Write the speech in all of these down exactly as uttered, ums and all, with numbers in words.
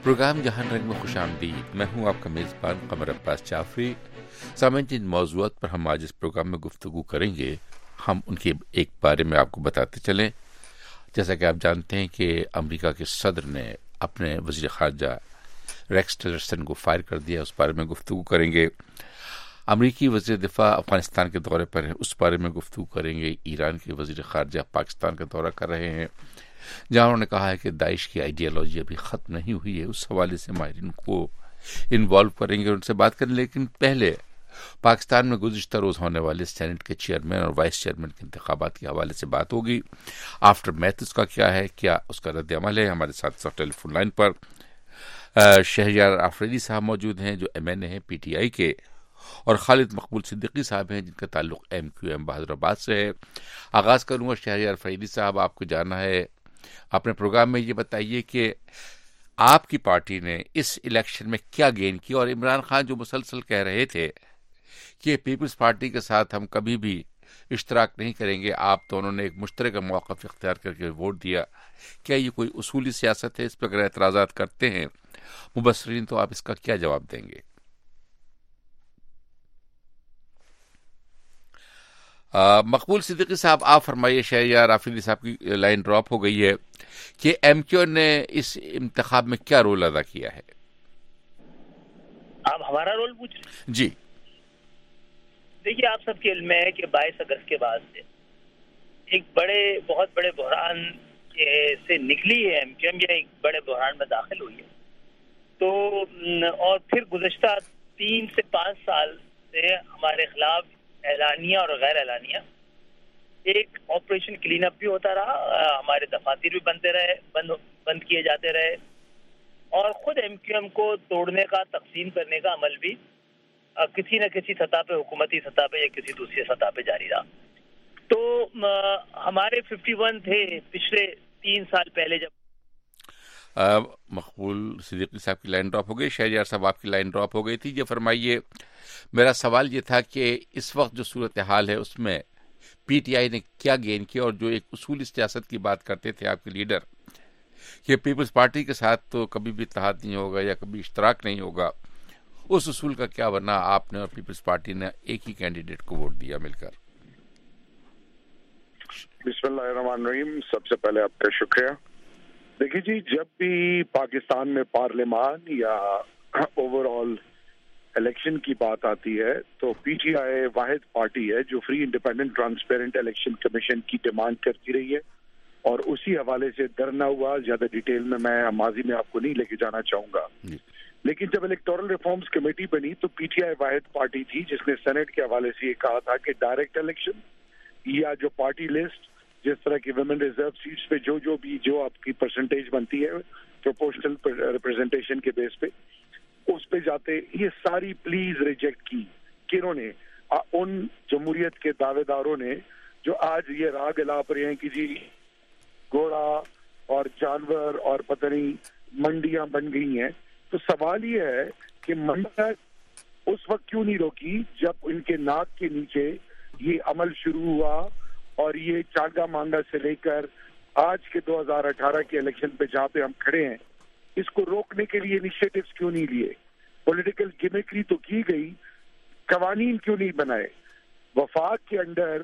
Programme جہاں رنگ میں خوش آمدید. میں ہوں آپ کا میزبان قمر عباس جعفری. سامعین، جن موضوعات پر ہم آج اس پروگرام میں گفتگو کریں گے ہم ان کے ایک بارے میں آپ کو بتاتے چلیں. جیسا کہ آپ جانتے ہیں کہ امریکہ کے صدر نے اپنے وزیر خارجہ ریکس ٹیلرسن کو فائر کر دیا، اس بارے میں گفتگو کریں گے. امریکی وزیر دفاع افغانستان کے دورے پر ہیں، اس بارے میں گفتگو کریں گے. ایران کے وزیر خارجہ پاکستان کا دورہ کر رہے ہیں، جہاں انہوں نے کہا ہے کہ داعش کی آئیڈیالوجی ابھی ختم نہیں ہوئی ہے. اس حوالے سے ماہرین کو انوالو کریں گے، ان سے بات کریں. لیکن پہلے پاکستان میں گزشتہ روز ہونے والے سینٹ کے چیئرمین اور وائس چیئرمین کے انتخابات کے حوالے سے بات ہوگی. آفٹر میتھ اس کا کیا ہے، کیا اس کا رد عمل ہے. ہمارے ساتھ ساتھ ٹیلی فون لائن پر شہریار آفریدی صاحب موجود ہیں جو ایم این اے ہیں پی ٹی آئی کے، اور خالد مقبول صدیقی صاحب ہیں جن کا تعلق ایم کیو ایم بہادر آباد سے ہے. آغاز کروں گا شہریار آفریدی صاحب، آپ کو جانا ہے اپنے پروگرام میں. یہ بتائیے کہ آپ کی پارٹی نے اس الیکشن میں کیا گین کیا، اور عمران خان جو مسلسل کہہ رہے تھے کہ پیپلز پارٹی کے ساتھ ہم کبھی بھی اشتراک نہیں کریں گے، آپ دونوں نے ایک مشترکہ موقف اختیار کر کے ووٹ دیا. کیا یہ کوئی اصولی سیاست ہے؟ اس پہ اگر اعتراضات کرتے ہیں مبصرین تو آپ اس کا کیا جواب دیں گے؟ مقبول صدیقی صاحب آپ فرمائیے. شہریار آفریدی صاحب کی لائن ڈراپ ہو گئی ہے کہ ایم کیو نے اس انتخاب میں کیا رول ادا کیا ہے؟ آپ ہمارا رول پوچھ رہے ہیں؟ جی دیکھیے، آپ سب کے علم میں ہے کہ بائیس اگست کے بعد سے ایک بڑے بہت بڑے بحران سے نکلی ہے ایم کیو ایم، یا ایک بڑے بحران میں داخل ہوئی ہے. تو اور پھر گزشتہ تین سے پانچ سال سے ہمارے خلاف اعلانیہ اور غیر اعلانیہ ایک آپریشن کلین اپ بھی ہوتا رہا، ہمارے دفاتر بھی بنتے رہے، بند بند کیے جاتے رہے، اور خود ایم کیو ایم کو توڑنے کا، تقسیم کرنے کا عمل بھی کسی نہ کسی سطح پہ، حکومتی سطح پہ یا کسی دوسری سطح پہ جاری رہا. تو ہمارے ففٹی ون تھے پچھلے تین سال پہلے جب مقبول صدیقی صاحب کی لائن ڈراپ ہو گئی. شہریار صاحب آپ کی لائن ڈراپ ہو گئی تھی. یہ فرمائیے، میرا سوال یہ تھا کہ اس وقت جو صورتحال ہے اس میں پی ٹی آئی نے کیا گین کیا، اور جو ایک اصولی سیاست کی بات کرتے تھے آپ کے لیڈر کہ پیپلز پارٹی کے ساتھ تو کبھی بھی اتحاد نہیں ہوگا یا کبھی اشتراک نہیں ہوگا، اس اصول کا کیا بنا؟ آپ نے اور پیپلز پارٹی نے ایک ہی کینڈیڈیٹ کو ووٹ دیا مل کر. بسم اللہ الرحمن الرحیم. سب سے پہلے آپ کا شکریہ. دیکھیے جی، جب بھی پاکستان میں پارلیمان یا اوور آل الیکشن کی بات آتی ہے تو پی ٹی آئی واحد پارٹی ہے جو free, independent, transparent election commission کی ڈیمانڈ کرتی رہی ہے، اور اسی حوالے سے درنا ہوا. زیادہ ڈیٹیل میں میں ماضی میں آپ کو نہیں لے کے جانا چاہوں گا، لیکن جب الیکٹورل ریفارمز کمیٹی بنی تو پی ٹی آئی واحد پارٹی تھی جس نے سینٹ کے حوالے سے یہ کہا تھا کہ ڈائریکٹ الیکشن یا جو پارٹی لسٹ، جس طرح کی ویمن ریزرو سیٹس پہ جو جو بھی جو آپ کی پرسنٹیج بنتی ہے پروپورشنل ریپرزنٹیشن کے بیس پہ، اس پہ جاتے. یہ ساری پلیز ریجیکٹ کی کنہوں نے؟ ان جمہوریت کے دعوے داروں نے جو آج یہ راگ الاپ رہے ہیں کہ جی گھوڑا اور جانور اور پتہ نہیں منڈیاں بن گئی ہیں. تو سوال یہ ہے کہ منڈیاں اس وقت کیوں نہیں روکی جب ان کے ناک کے نیچے یہ عمل شروع ہوا، اور یہ چانگا مانگا سے لے کر آج کے دو ہزار اٹھارہ کے الیکشن پہ جہاں پہ ہم کھڑے ہیں، اس کو روکنے کے لیے انیشیٹوز کیوں نہیں لیے؟ پولیٹیکل گیمکری تو کی گئی، قوانین کیوں نہیں بنائے؟ وفاق کے انڈر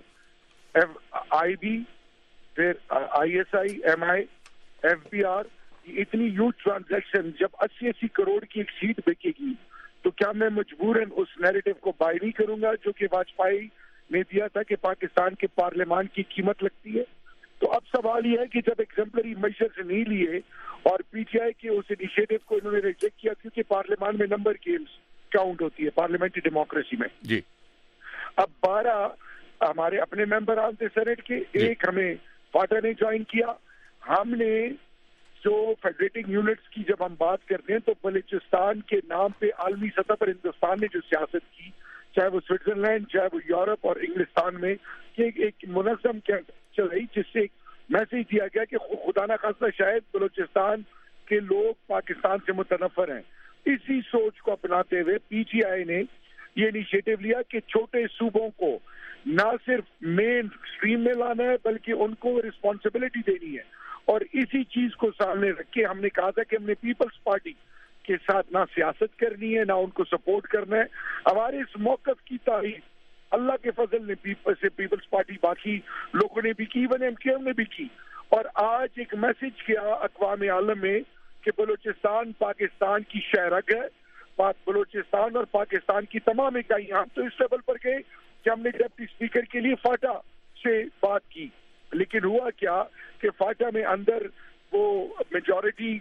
آئی بی، پھر I S I, M I, F B R, اتنی یوز ٹرانزیکشن جب اسی اسی کروڑ کی ایک سیٹ بکے گی تو کیا میں مجبوراً اس نیریٹو کو بائی نہیں کروں گا جو کہ واجپئی نے دیا تھا کہ پاکستان کے پارلیمان کی قیمت لگتی ہے؟ تو اب سوال یہ ہے کہ جب ایگزمپلری میجرز نہیں لیے اور پی ٹی آئی کے اس انیشیٹو کو انہوں نے ریجیکٹ کیا، کیونکہ پارلیمان میں نمبر گیمز کاؤنٹ ہوتی ہے پارلیمنٹری ڈیموکریسی میں. جی اب بارہ ہمارے اپنے ممبران تھے سینٹ کے، ایک ہمیں فاٹا نے جوائن کیا. ہم نے جو فیڈریٹنگ یونٹس کی جب ہم بات کرتے ہیں تو بلوچستان کے نام پہ عالمی سطح پر ہندوستان نے جو سیاست کی، چاہے وہ سوئٹزرلینڈ، چاہے وہ یورپ اور انگلستان میں، کہ ایک منظم چل رہی جس سے ایک میسج دیا گیا کہ خدا نہ خواستہ شاید بلوچستان کے لوگ پاکستان سے متنفر ہیں. اسی سوچ کو اپناتے ہوئے پی ٹی آئی نے یہ انیشیٹو لیا کہ چھوٹے صوبوں کو نہ صرف مین اسٹریم میں لانا ہے بلکہ ان کو رسپانسبلٹی دینی ہے. اور اسی چیز کو سامنے رکھ کے ہم نے کہا تھا کہ ہم نے پیپلز پارٹی کے ساتھ نہ سیاست کرنی ہے، نہ ان کو سپورٹ کرنا ہے. ہمارے اس موقف کی تعریف اللہ کے فضل نے پیپلز پارٹی باقی لوگوں نے بھی کی، ون ایم کیو نے بھی کی. اور آج ایک میسج کیا اقوام عالم میں کہ بلوچستان پاکستان کی شہرگ ہے. پاک بلوچستان اور پاکستان کی تمام اکائیاں ہم تو اس لیول پر گئے کہ ہم نے ڈپٹی اسپیکر کے لیے فاٹا سے بات کی، لیکن ہوا کیا کہ فاٹا میں اندر وہ میجورٹی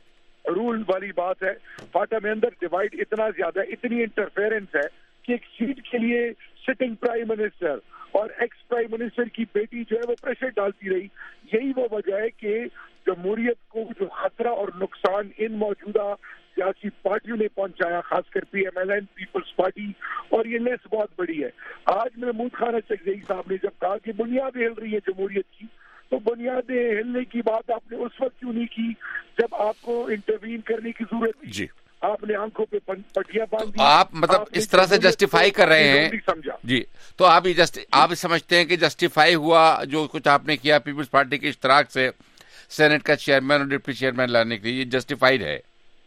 رول والی بات ہے. فاٹا میں اندر ڈیوائڈ اتنا زیادہ، اتنی انٹرفیرنس ہے کہ ایک سیٹ کے لیے سٹنگ پرائم منسٹر اور ایکس پرائم منسٹر کی بیٹی جو ہے وہ پریشر ڈالتی رہی. یہی وہ وجہ ہے کہ جمہوریت کو جو خطرہ اور نقصان ان موجودہ سیاسی پارٹیوں نے پہنچایا، خاص کر P M L N, peoples party, اور یہ لیس بہت بڑی ہے. آج محمود خان اچکزئی صاحب نے جب کہا کہ بنیادیں ہل رہی ہے جمہوریت کی، تو بنیادیں ہلنے کی بات آپ نے اس وقت کیوں نہیں کی جب آپ کو انٹروین کرنے کی ضرورت تھی؟ جی آپ نے آنکھوں پہ پٹیاں باندھ دی. آپ مطلب اس طرح سے جسٹیفائی کر رہے ہیں سمجھا جی، تو آپ یہ آپ سمجھتے ہیں کہ جسٹیفائی ہوا جو کچھ آپ نے کیا پیپلز پارٹی کے اشتراک سے سینٹ کا چیئرمین اور ڈپٹی چیئرمین لانے کے لیے، یہ جسٹیفائڈ ہے؟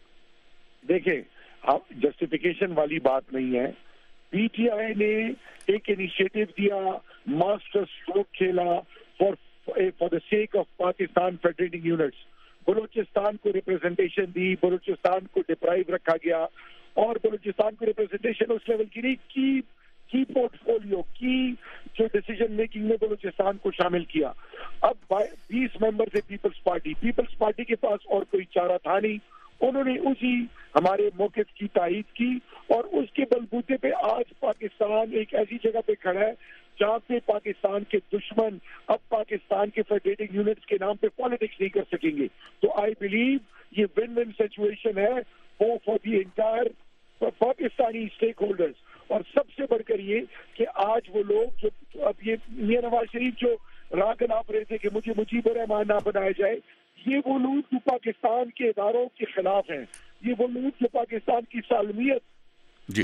دیکھیں، اب جسٹیفیکیشن والی بات نہیں ہے. پی ٹی آئی نے ایک انیشیٹو دیا، ماسٹر اسٹروک کھیلا for for the sake of Pakistan federating units. Balochistan کو ریپرزنٹیشن دی، بلوچستان کو ڈپرائیو رکھا گیا، اور بلوچستان کو ریپرزنٹیشن اس لیول کی نہیں کی کی پورٹ فولیو کی جو ڈیسیجن میکنگ میں بلوچستان کو شامل کیا. اب بیس ممبر تھے پیپلز پارٹی، پیپلز پارٹی کے پاس اور کوئی چارہ تھا نہیں. انہوں نے اسی ہمارے موقف کی تائید کی، اور اس کے بلبوتے پہ آج پاکستان ایک ایسی جگہ پہ کھڑا ہے جہاں پہ پاکستان کے دشمن اب پاکستان کے فیڈریٹنگ یونٹس کے نام پہ پالیٹکس نہیں کر سکیں گے. تو آئی بلیو یہ ون ون سچویشن ہے وہ for the entire Pakistani stakeholders. اور سب سے بڑھ کر یہ کہ آج وہ لوگ جو اب یہ میاں نواز شریف جو راگ آپ رہے تھے کہ مجھے مجیب الرحمان نہ بنایا جائے، یہ وہ لوگ جو پاکستان کے اداروں کے خلاف ہیں، یہ وہ لوگ جو پاکستان کی سالمیت جی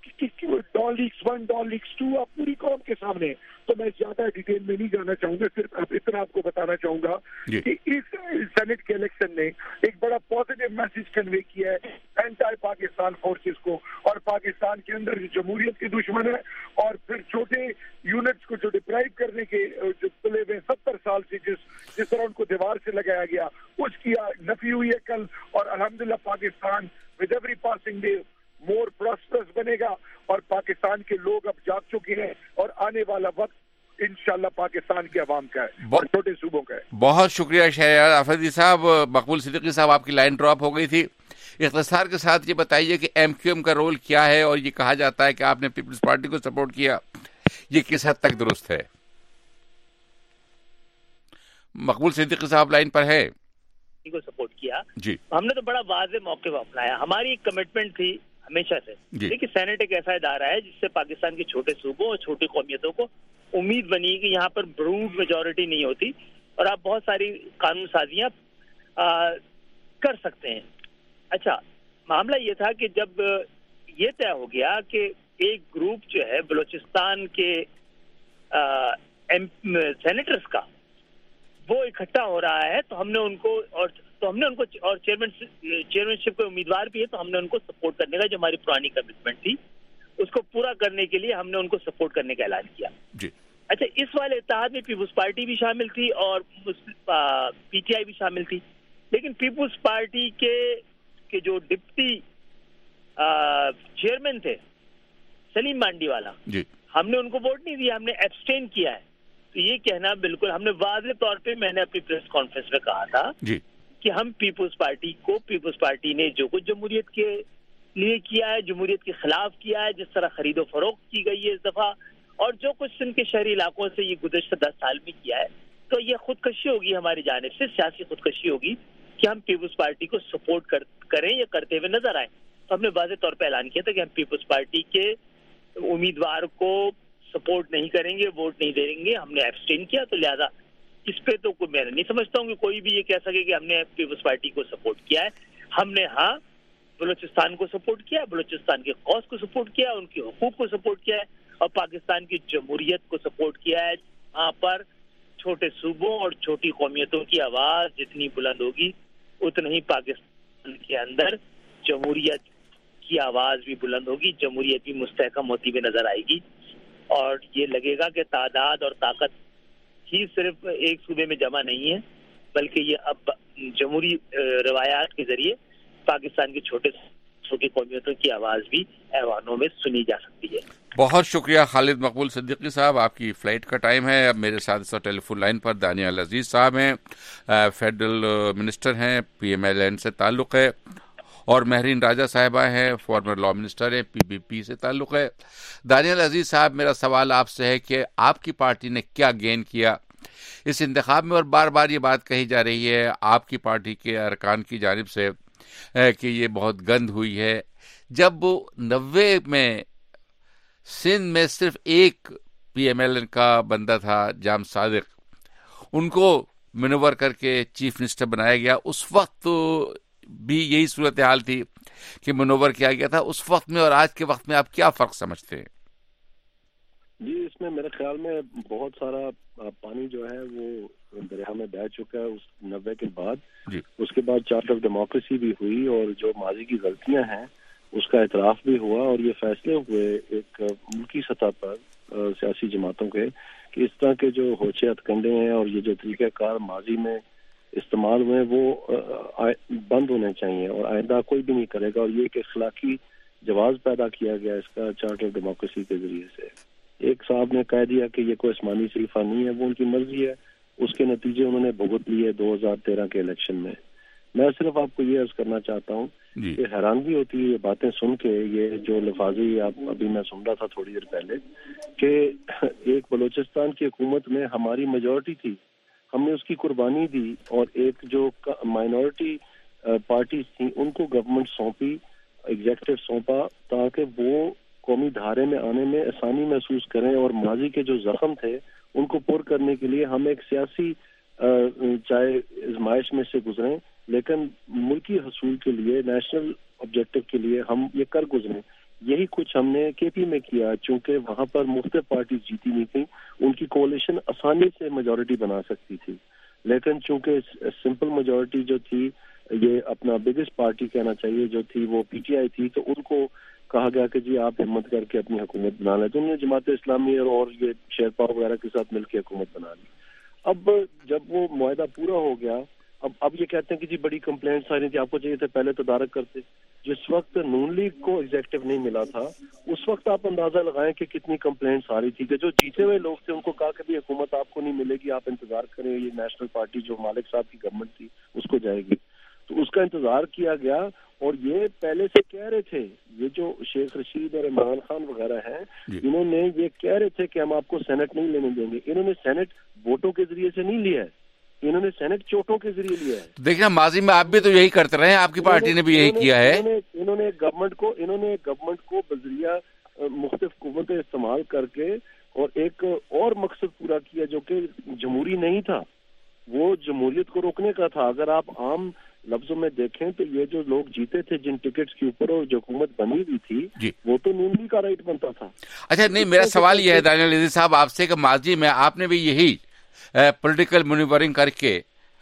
Dawn leaks one Dawn leaks two آپ پوری قوم کے سامنے. تو میں زیادہ ڈیٹیل میں نہیں جانا چاہوں گا، صرف اب اتنا آپ کو بتانا چاہوں گا کہ اس سینٹ کے الیکشن نے ایک بڑا پازیٹیو میسج کنوے کیا ہے اینٹائی پاکستان فورسز کو، اور پاکستان کے اندر جو جمہوریت کے دشمن ہے اور پھر چھوٹے یونٹس کو جو ڈپرائیو کرنے کے جو پلے ہوئے ستر سال سے جس جس طرح ان کو دیوار سے لگایا گیا، اس کی نفی ہوئی ہے کل. اور الحمدللہ Pakistan with every passing day more prosperous بنے گا، اور پاکستان کے لوگ اب جاگ چکے ہیں، اور آنے والا وقت انشاءاللہ پاکستان کے عوام کا ہے اور چھوٹے صوبوں کا ہے. بہت شکریہ شہریار آفریدی صاحب. مقبول صدیقی صاحب آپ کی لائن ڈراپ ہو گئی تھی. اختصار کے ساتھ یہ بتائیے کہ ایم کیو ایم کا رول کیا ہے، اور یہ کہا جاتا ہے کہ آپ نے پیپلز پارٹی کو سپورٹ کیا، یہ کس حد تک درست ہے؟ مقبول صدیقی صاحب لائن پر ہے. کو سپورٹ کیا جی، ہم نے تو بڑا واضح موقف اپنایا. ہماری ایک کمٹمنٹ تھی ہمیشہ سے کہ سینٹ ایک ایسا ادارہ ہے جس سے پاکستان کے چھوٹے صوبوں اور چھوٹی قومیتوں کو امید بنی کہ یہاں پر بروڈ میجورٹی نہیں ہوتی اور آپ بہت ساری قانون سازیاں کر سکتے ہیں. اچھا، معاملہ یہ تھا کہ جب یہ طے ہو گیا کہ ایک گروپ جو ہے بلوچستان کے سینیٹرز کا وہ اکٹھا ہو رہا ہے، تو ہم نے ان کو اور تو ہم نے ان کو اور چیئرمین چیئرمین شپ کے امیدوار بھی ہے، تو ہم نے ان کو سپورٹ کرنے کا جو ہماری پرانی کمٹمنٹ تھی اس کو پورا کرنے کے لیے ہم نے ان کو سپورٹ کرنے کا اعلان کیا. جی. اچھا، اس والے اتحاد میں پیپلز پارٹی بھی شامل تھی اور پی ٹی آئی بھی شامل تھی، لیکن پیپلز پارٹی کے کے جو ڈپٹی چیئرمین تھے سلیم مانڈی والا، جی، ہم نے ان کو ووٹ نہیں دیا، ہم نے ایبسٹین کیا ہے. تو یہ کہنا بالکل ہم نے واضح طور پہ میں نے اپنی پریس کانفرنس میں کہا تھا جی کہ ہم پیپلز پارٹی کو پیپلز پارٹی نے جو کچھ جمہوریت کے لیے کیا ہے، جمہوریت کے خلاف کیا ہے، جس طرح خرید و فروخت کی گئی ہے اس دفعہ، اور جو کچھ ان کے شہری علاقوں سے یہ گزشتہ دس سال میں کیا ہے، تو یہ خودکشی ہوگی ہماری جانب سے، سیاسی خودکشی ہوگی کہ ہم پیپلز پارٹی کو سپورٹ کر کریں یا کرتے ہوئے نظر آئیں. تو ہم نے واضح طور پہ اعلان کیا تھا کہ ہم پیپلز پارٹی کے امیدوار کو سپورٹ نہیں کریں گے، ووٹ نہیں دیں گے. ہم نے ایبسٹین کیا، تو لہذا اس پہ تو کوئی میں نہیں سمجھتا ہوں کہ کوئی بھی یہ کہہ سکے کہ ہم نے پیپلز پارٹی کو سپورٹ کیا ہے. ہم نے ہاں بلوچستان کو سپورٹ کیا، بلوچستان کے قوس کو سپورٹ کیا، ان کے حقوق کو سپورٹ کیا ہے، اور پاکستان کی جمہوریت کو سپورٹ کیا ہے. وہاں پر چھوٹے صوبوں اور چھوٹی قومیتوں کی آواز جتنی بلند ہوگی اتنا ہی پاکستان کے اندر جمہوریت کی آواز بھی بلند ہوگی, جمہوریت بھی مستحکم ہوتی ہوئی نظر آئے گی, اور یہ لگے گا کہ تعداد اور طاقت ہی صرف ایک صوبے میں جمع نہیں ہے, بلکہ یہ اب جمہوری روایات کے ذریعے پاکستان کے چھوٹے چھوٹی قومیتوں کی آواز بھی ایوانوں میں سنی جا سکتی ہے. بہت شکریہ خالد مقبول صدیقی صاحب, آپ کی فلائٹ کا ٹائم ہے. اب میرے ساتھ اس ٹیلی فون لائن پر دانیال عزیز صاحب ہیں, فیڈرل منسٹر ہیں, پی ایم ایل این سے تعلق ہے, اور مہرین راجہ صاحبہ ہیں, فارمر لا منسٹر ہیں, پی بی پی سے تعلق ہے. دانیال عزیز صاحب, میرا سوال آپ سے ہے کہ آپ کی پارٹی نے کیا گین کیا اس انتخاب میں, اور بار بار یہ بات کہی جا رہی ہے آپ کی پارٹی کے ارکان کی جانب سے کہ یہ بہت گند ہوئی ہے. جب نوے میں سندھ میں صرف ایک پی ایم ایل این کا بندہ تھا, جام صادق, ان کو منور کر کے چیف منسٹر بنایا گیا, اس وقت بھی یہی صورتحال تھی کہ منور کیا گیا تھا. اس وقت میں اور آج کے وقت میں آپ کیا فرق سمجھتے ہیں؟ جی, اس میں میرے خیال میں بہت سارا پانی جو ہے وہ دریا میں بہہ چکا ہے اس نوے کے بعد. جی. اس کے بعد چارٹ آف ڈیموکریسی بھی ہوئی, اور جو ماضی کی غلطیاں ہیں اس کا اعتراف بھی ہوا, اور یہ فیصلے ہوئے ایک ملکی سطح پر سیاسی جماعتوں کے کہ اس طرح کے جو ہوچے ہتھ کنڈے ہیں اور یہ جو طریقہ کار ماضی میں استعمال ہوئے وہ بند ہونے چاہیے, اور آئندہ کوئی بھی نہیں کرے گا. اور یہ ایک اخلاقی جواز پیدا کیا گیا اس کا چارٹ آف ڈیموکریسی کے ذریعے سے. ایک صاحب نے کہہ دیا کہ یہ کوئی آسمانی صحیفہ نہیں ہے, وہ ان کی مرضی ہے, اس کے نتیجے انہوں نے بھگت لیے دو ہزار تیرہ کے الیکشن میں. میں صرف آپ کو یہ عرض کرنا چاہتا ہوں کہ حیرانگی ہوتی ہے یہ باتیں سن کے, یہ جو لفاظی آپ ابھی میں سن رہا تھا تھوڑی دیر پہلے کہ ایک بلوچستان کی حکومت میں ہماری میجورٹی تھی, ہم نے اس کی قربانی دی, اور ایک جو مائنورٹی پارٹیز تھیں ان کو گورنمنٹ سونپی, ایگزیکٹو سونپا, تاکہ وہ قومی دھارے میں آنے میں آسانی محسوس کریں, اور ماضی کے جو زخم تھے ان کو پر کرنے کے لیے ہم ایک سیاسی چاہے ازمائش میں سے گزریں, لیکن ملکی حصول کے لیے, نیشنل آبجیکٹو کے لیے ہم یہ کر گزریں. یہی کچھ ہم نے کے پی میں کیا, چونکہ وہاں پر مختلف پارٹیز جیتی نہیں تھیں, ان کی کولیشن آسانی سے میجورٹی بنا سکتی تھی, لیکن چونکہ سمپل میجورٹی جو تھی, یہ اپنا بگیسٹ پارٹی کہنا چاہیے جو تھی, وہ پی ٹی آئی تھی, تو ان کو کہا گیا کہ جی آپ ہمت کر کے اپنی حکومت بنا لیں, تو انہوں نے جماعت اسلامی اور یہ شیرپا وغیرہ کے ساتھ مل کے حکومت بنا لی. اب جب وہ معاہدہ پورا ہو گیا, اب اب یہ کہتے ہیں کہ جی بڑی کمپلینٹس آ رہی تھی, آپ کو چاہیے تھا پہلے تدارک کرتے. جس وقت نون لیگ کو ایگزیکٹو نہیں ملا تھا اس وقت آپ اندازہ لگائیں کہ کتنی کمپلینٹس آ رہی تھی, کہ جو جیتے ہوئے لوگ تھے ان کو کہا کہ بھی حکومت آپ کو نہیں ملے گی, آپ انتظار کریں, یہ نیشنل پارٹی جو مالک صاحب کی گورنمنٹ تھی اس کو جائے گی. تو اس کا انتظار کیا گیا, اور یہ پہلے سے کہہ رہے تھے, یہ جو شیخ رشید اور عمران خان وغیرہ ہیں انہوں نے یہ کہہ رہے تھے کہ ہم آپ کو سینٹ نہیں لینے دیں گے. انہوں نے سینٹ ووٹوں کے ذریعے سے نہیں لیا ہے, انہوں نے سینٹ چوٹوں کے ذریعے لیا ہے. دیکھنا ماضی میں آپ بھی تو یہی کرتے رہے ہیں, آپ کی پارٹی نے بھی یہی کیا ہے. انہوں نے گورنمنٹ کو انہوں نے گورنمنٹ کو بذریعہ مختلف قوتیں استعمال کر کے اور ایک اور مقصد پورا کیا جو کہ جمہوری نہیں تھا, وہ جمہوریت کو روکنے کا تھا. اگر آپ عام لفظوں میں دیکھیں تو یہ جو لوگ جیتے تھے جن ٹکٹس کے اوپر اور جو حکومت بنی ہوئی تھی جی. وہ تو نون لیگ کا رائٹ بنتا تھا. اچھا نہیں, میرا سوال یہ ہے دانیال عزیز صاحب آپ سے کہ ماضی میں آپ نے بھی یہی پولیٹیکل مینیورنگ کر کے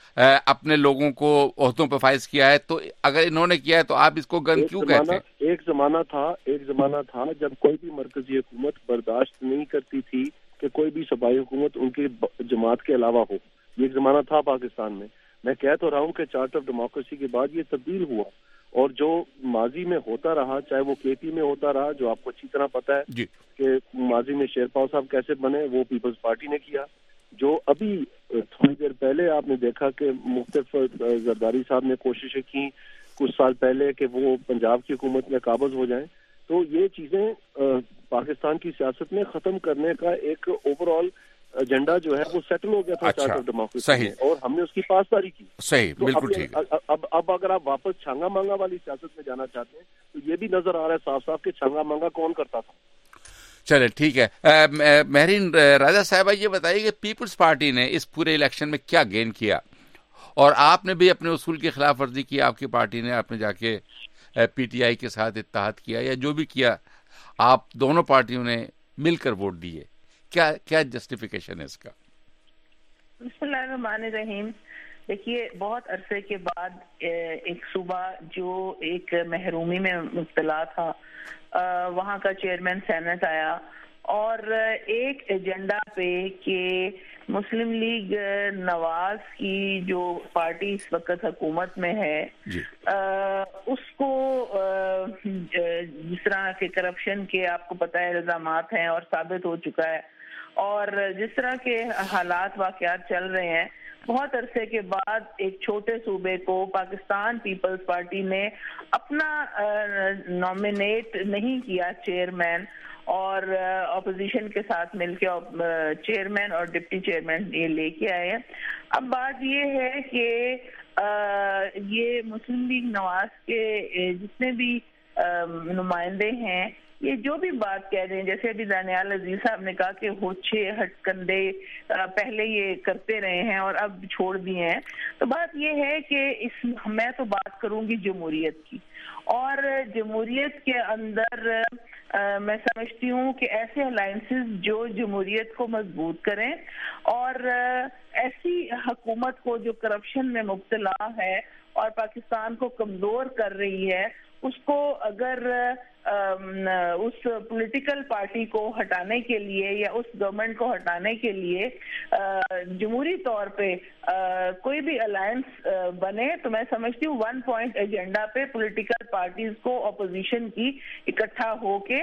اپنے لوگوں کو عہدوں پہ فائز کیا ہے, تو اگر انہوں نے کیا ہے تو آپ اس کو گند کیوں کہتے ہیں؟ ایک زمانہ تھا ایک زمانہ تھا جب کوئی بھی مرکزی حکومت برداشت نہیں کرتی تھی کہ کوئی بھی صوبائی حکومت ان کی جماعت کے علاوہ ہو. یہ ایک زمانہ تھا پاکستان میں. میں کہہ تو رہا ہوں کہ چارٹ آف ڈیموکریسی کے بعد یہ تبدیل ہوا, اور جو ماضی میں ہوتا رہا, چاہے وہ کے پی میں ہوتا رہا, جو آپ کو اچھی طرح پتا ہے جی. کہ ماضی میں شیرپا صاحب کیسے بنے, وہ پیپلز پارٹی نے کیا. جو ابھی تھوڑی دیر پہلے آپ نے دیکھا کہ مختلف زرداری صاحب نے کوششیں کی کچھ سال پہلے کہ وہ پنجاب کی حکومت میں قابض ہو جائیں, تو یہ چیزیں پاکستان کی سیاست میں ختم کرنے کا ایک اوور آل ایجنڈا جو ہے وہ سیٹل ہو گیا تھا چارٹ آف ڈیموکریسی میں, اور ہم نے اس کی پاسداری کی. صحیح, بالکل ٹھیک. اب اب اگر آپ واپس چھانگا مانگا والی سیاست میں جانا چاہتے ہیں تو یہ بھی نظر آ رہا ہے صاف صاف کہ چھانگا مانگا کون کرتا تھا. چلے ٹھیک ہے. مہرین راجہ صاحبہ یہ بتائیے کہ پیپلز پارٹی نے اس پورے الیکشن میں کیا گین کیا, اور آپ نے بھی اپنے اصول کی خلاف ورزی کی, آپ کی پارٹی نے آپ نے جا کے پی ٹی آئی کے ساتھ اتحاد کیا یا جو بھی کیا, آپ دونوں پارٹیوں نے مل کر ووٹ دیے, کیا کیا جسٹیفیکیشن ہے اس کا؟ بسم اللہ الرحمن الرحیم. دیکھیے بہت عرصے کے بعد ایک صوبہ جو ایک محرومی میں مبتلا تھا وہاں کا چیئرمین سینٹ آیا اور ایک ایجنڈا پہ کہ مسلم لیگ نواز کی جو پارٹی اس وقت حکومت میں ہے جی. اس کو جس طرح کے کرپشن کے آپ کو پتہ ہے الزامات ہیں اور ثابت ہو چکا ہے اور جس طرح کے حالات واقعات چل رہے ہیں بہت عرصے کے بعد ایک چھوٹے صوبے کو پاکستان پیپلز پارٹی نے اپنا نامینیٹ نہیں کیا چیئرمین اور اپوزیشن کے ساتھ مل کے چیئرمین اور ڈپٹی چیئرمین یہ لے کے آئے ہیں. اب بات یہ ہے کہ یہ مسلم لیگ نواز کے جتنے بھی نمائندے ہیں یہ جو بھی بات کہہ رہے ہیں جیسے ابھی دانیال عزیز صاحب نے کہا کہ ہوچے ہٹ کندے پہلے یہ کرتے رہے ہیں اور اب چھوڑ دیے ہیں, تو بات یہ ہے کہ اس میں تو بات کروں گی جمہوریت کی, اور جمہوریت کے اندر میں سمجھتی ہوں کہ ایسے الائنسز جو جمہوریت کو مضبوط کریں اور ایسی حکومت کو جو کرپشن میں مبتلا ہے اور پاکستان کو کمزور کر رہی ہے اس کو اگر اس پولیٹیکل پارٹی کو ہٹانے کے لیے یا اس گورنمنٹ کو ہٹانے کے لیے جمہوری طور پہ کوئی بھی الائنس بنے تو میں سمجھتی ہوں ون پوائنٹ ایجنڈا پہ پولیٹیکل پارٹیز کو اپوزیشن کی اکٹھا ہو کے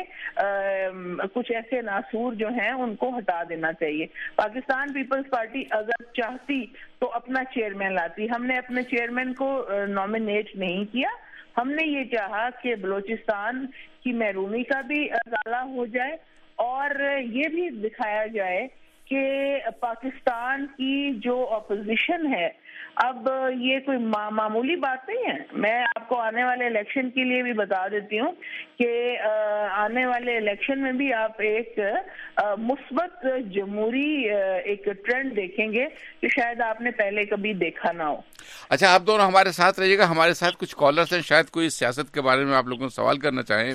کچھ ایسے ناسور جو ہیں ان کو ہٹا دینا چاہیے. پاکستان پیپلز پارٹی اگر چاہتی تو اپنا چیئرمین لاتی, ہم نے اپنے چیئرمین کو نامینیٹ نہیں کیا, ہم نے یہ چاہا کہ بلوچستان کی محرومی کا بھی ازالہ ہو جائے اور یہ بھی دکھایا جائے کہ پاکستان کی جو اپوزیشن ہے اب یہ کوئی معمولی بات نہیں ہے. میں آپ کو آنے والے الیکشن کے لیے بھی بتا دیتی ہوں کہ آنے والے الیکشن میں بھی آپ ایک مثبت جمہوری ایک ٹرینڈ دیکھیں گے کہ شاید آپ نے پہلے کبھی دیکھا نہ ہو. اچھا, آپ دونوں ہمارے ساتھ رہیے گا, ہمارے ساتھ کچھ کالرز ہیں, شاید کوئی سیاست کے بارے میں آپ لوگوں سے سوال کرنا چاہیں.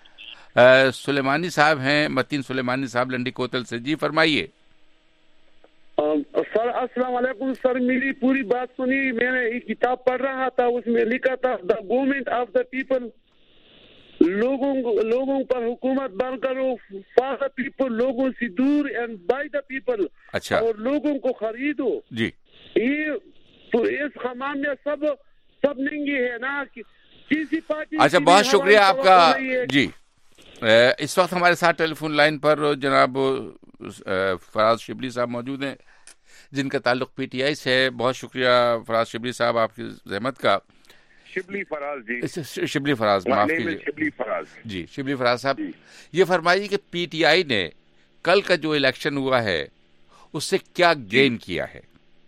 سلیمانی صاحب ہیں, متین سلیمانی صاحب لنڈی کوتل سے, جی فرمائیے. سر السلام علیکم. سر میری پوری بات سنی, میں نے ایک کتاب پڑھ رہا تھا, اس میں لکھا تھا the government of the people, لوگوں لوگوں پر حکومت بن کرو, فار دا پیپل, لوگوں سے دور, اینڈ بائی دا پیپل, اچھا, اور لوگوں کو خریدو. جی یہ تو اس خمان میں سب سب ننگی ہے نا, کسی پارٹی. اچھا, بہت شکریہ آپ کا. جی اس وقت ہمارے ساتھ ٹیلی فون لائن پر جناب فراز شبلی صاحب موجود ہیں جن کا تعلق پی ٹی آئی سے ہے. بہت شکریہ فراز شبلی صاحب آپ کی زحمت کا. شبلی فراز جی شبلی فراز معاف کیجیے شبلی فراز جی شبلی فراز صاحب, یہ فرمائیے کہ پی ٹی آئی نے کل کا جو الیکشن ہوا ہے اس سے کیا گین کیا ہے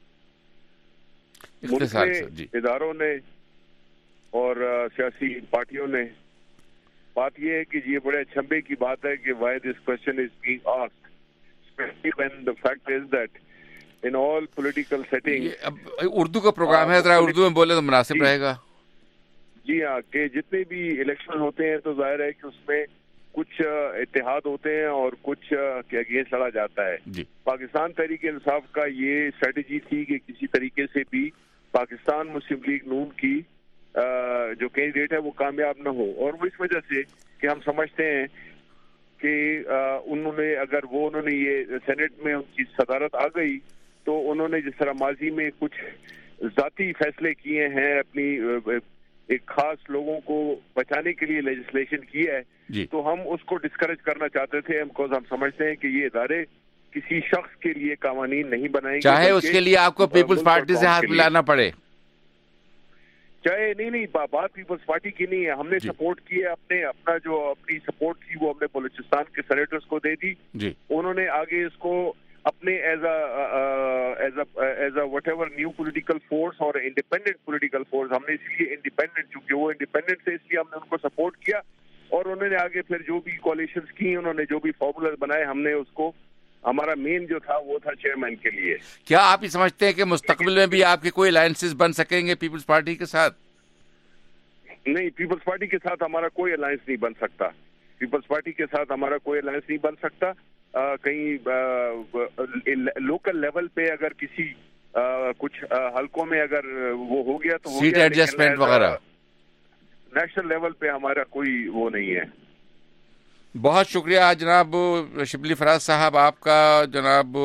اختصار سے؟ جی اداروں نے اور سیاسی پارٹیوں نے. بات یہ ہے کہ یہ بڑے اچھمبے کی بات ہے کہ why this question is being asked, specially when the fact is that in all political settings. Urdu کا پروگرام ہے, ذرا اردو میں بولے تو مناسب رہے گا. جی ہاں, کہ جتنے بھی الیکشن ہوتے ہیں تو ظاہر ہے کہ اس میں کچھ اتحاد ہوتے ہیں اور کچھ کے اگینسٹ لڑا جاتا ہے. جی پاکستان تحریک انصاف کا یہ اسٹریٹجی تھی کہ کسی طریقے سے بھی پاکستان مسلم لیگ نون کی جو کینڈیڈیٹ ہے وہ کامیاب نہ ہو, اور وہ اس وجہ سے کہ ہم سمجھتے ہیں کہ انہوں نے اگر وہ انہوں نے یہ سینٹ میں ان کی صدارت آ گئی تو انہوں نے جس طرح ماضی میں کچھ ذاتی فیصلے کیے ہیں, اپنی ایک خاص لوگوں کو بچانے کے لیے لیجسلیشن کی ہے, تو ہم اس کو ڈسکریج کرنا چاہتے تھے, بیکاز ہم سمجھتے ہیں کہ یہ ادارے کسی شخص کے لیے قوانین نہیں بنائیں گے, چاہے اس کے لیے آپ کو پیپلز پارٹی سے ہاتھ ملانا پڑے. چاہے نہیں نہیں بات پیپلز پارٹی کی نہیں ہے, ہم نے سپورٹ کی ہے, اپنے اپنا جو اپنی سپورٹ تھی وہ ہم نے بلوچستان کے سینیٹرز کو دے دی. انہوں نے آگے اس کو اپنے as as as a whatever new political force اور انڈیپینڈنٹ پولیٹیکل فورس, ہم نے اس لیے انڈیپینڈنٹ چونکہ وہ انڈیپینڈنٹ تھے اس لیے ہم نے ان کو سپورٹ کیا, اور انہوں نے آگے پھر جو بھی کولیشنز کی, انہوں نے جو بھی فارمولر بنائے, ہم نے اس کو ہمارا مین جو تھا وہ تھا چیئرمین کے لیے. کیا آپ یہ سمجھتے ہیں کہ مستقبل میں بھی آپ کے کوئی الائنسز بن سکیں گے پیپلز پارٹی کے ساتھ؟ نہیں, پیپلز پارٹی کے ساتھ ہمارا کوئی الائنس نہیں بن سکتا. پیپلز پارٹی کے ساتھ ہمارا کوئی الائنس نہیں بن سکتا. کہیں لوکل لیول پہ اگر کسی کچھ حلقوں میں اگر وہ ہو گیا تو سیٹ ایڈجسٹمنٹ وغیرہ نیشنل لیول پہ ہمارا کوئی وہ نہیں ہے. بہت شکریہ جناب شبلی فراز صاحب آپ کا، جناب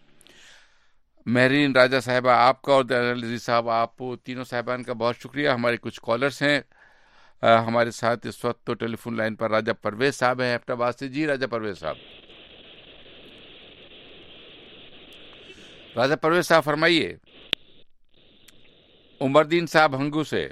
مہرین راجہ صاحبہ آپ کا، اور دانیال عزیز صاحب آپ تینوں صاحبان کا بہت شکریہ. ہمارے کچھ کالرز ہیں ہمارے ساتھ اس وقت، تو ٹیلی فون لائن پر راجہ پرویز صاحب ہیں ایبٹ آباد سے. جی راجہ پرویز صاحب. راجہ پرویز صاحب فرمائیے. عمردین صاحب ہنگو سے.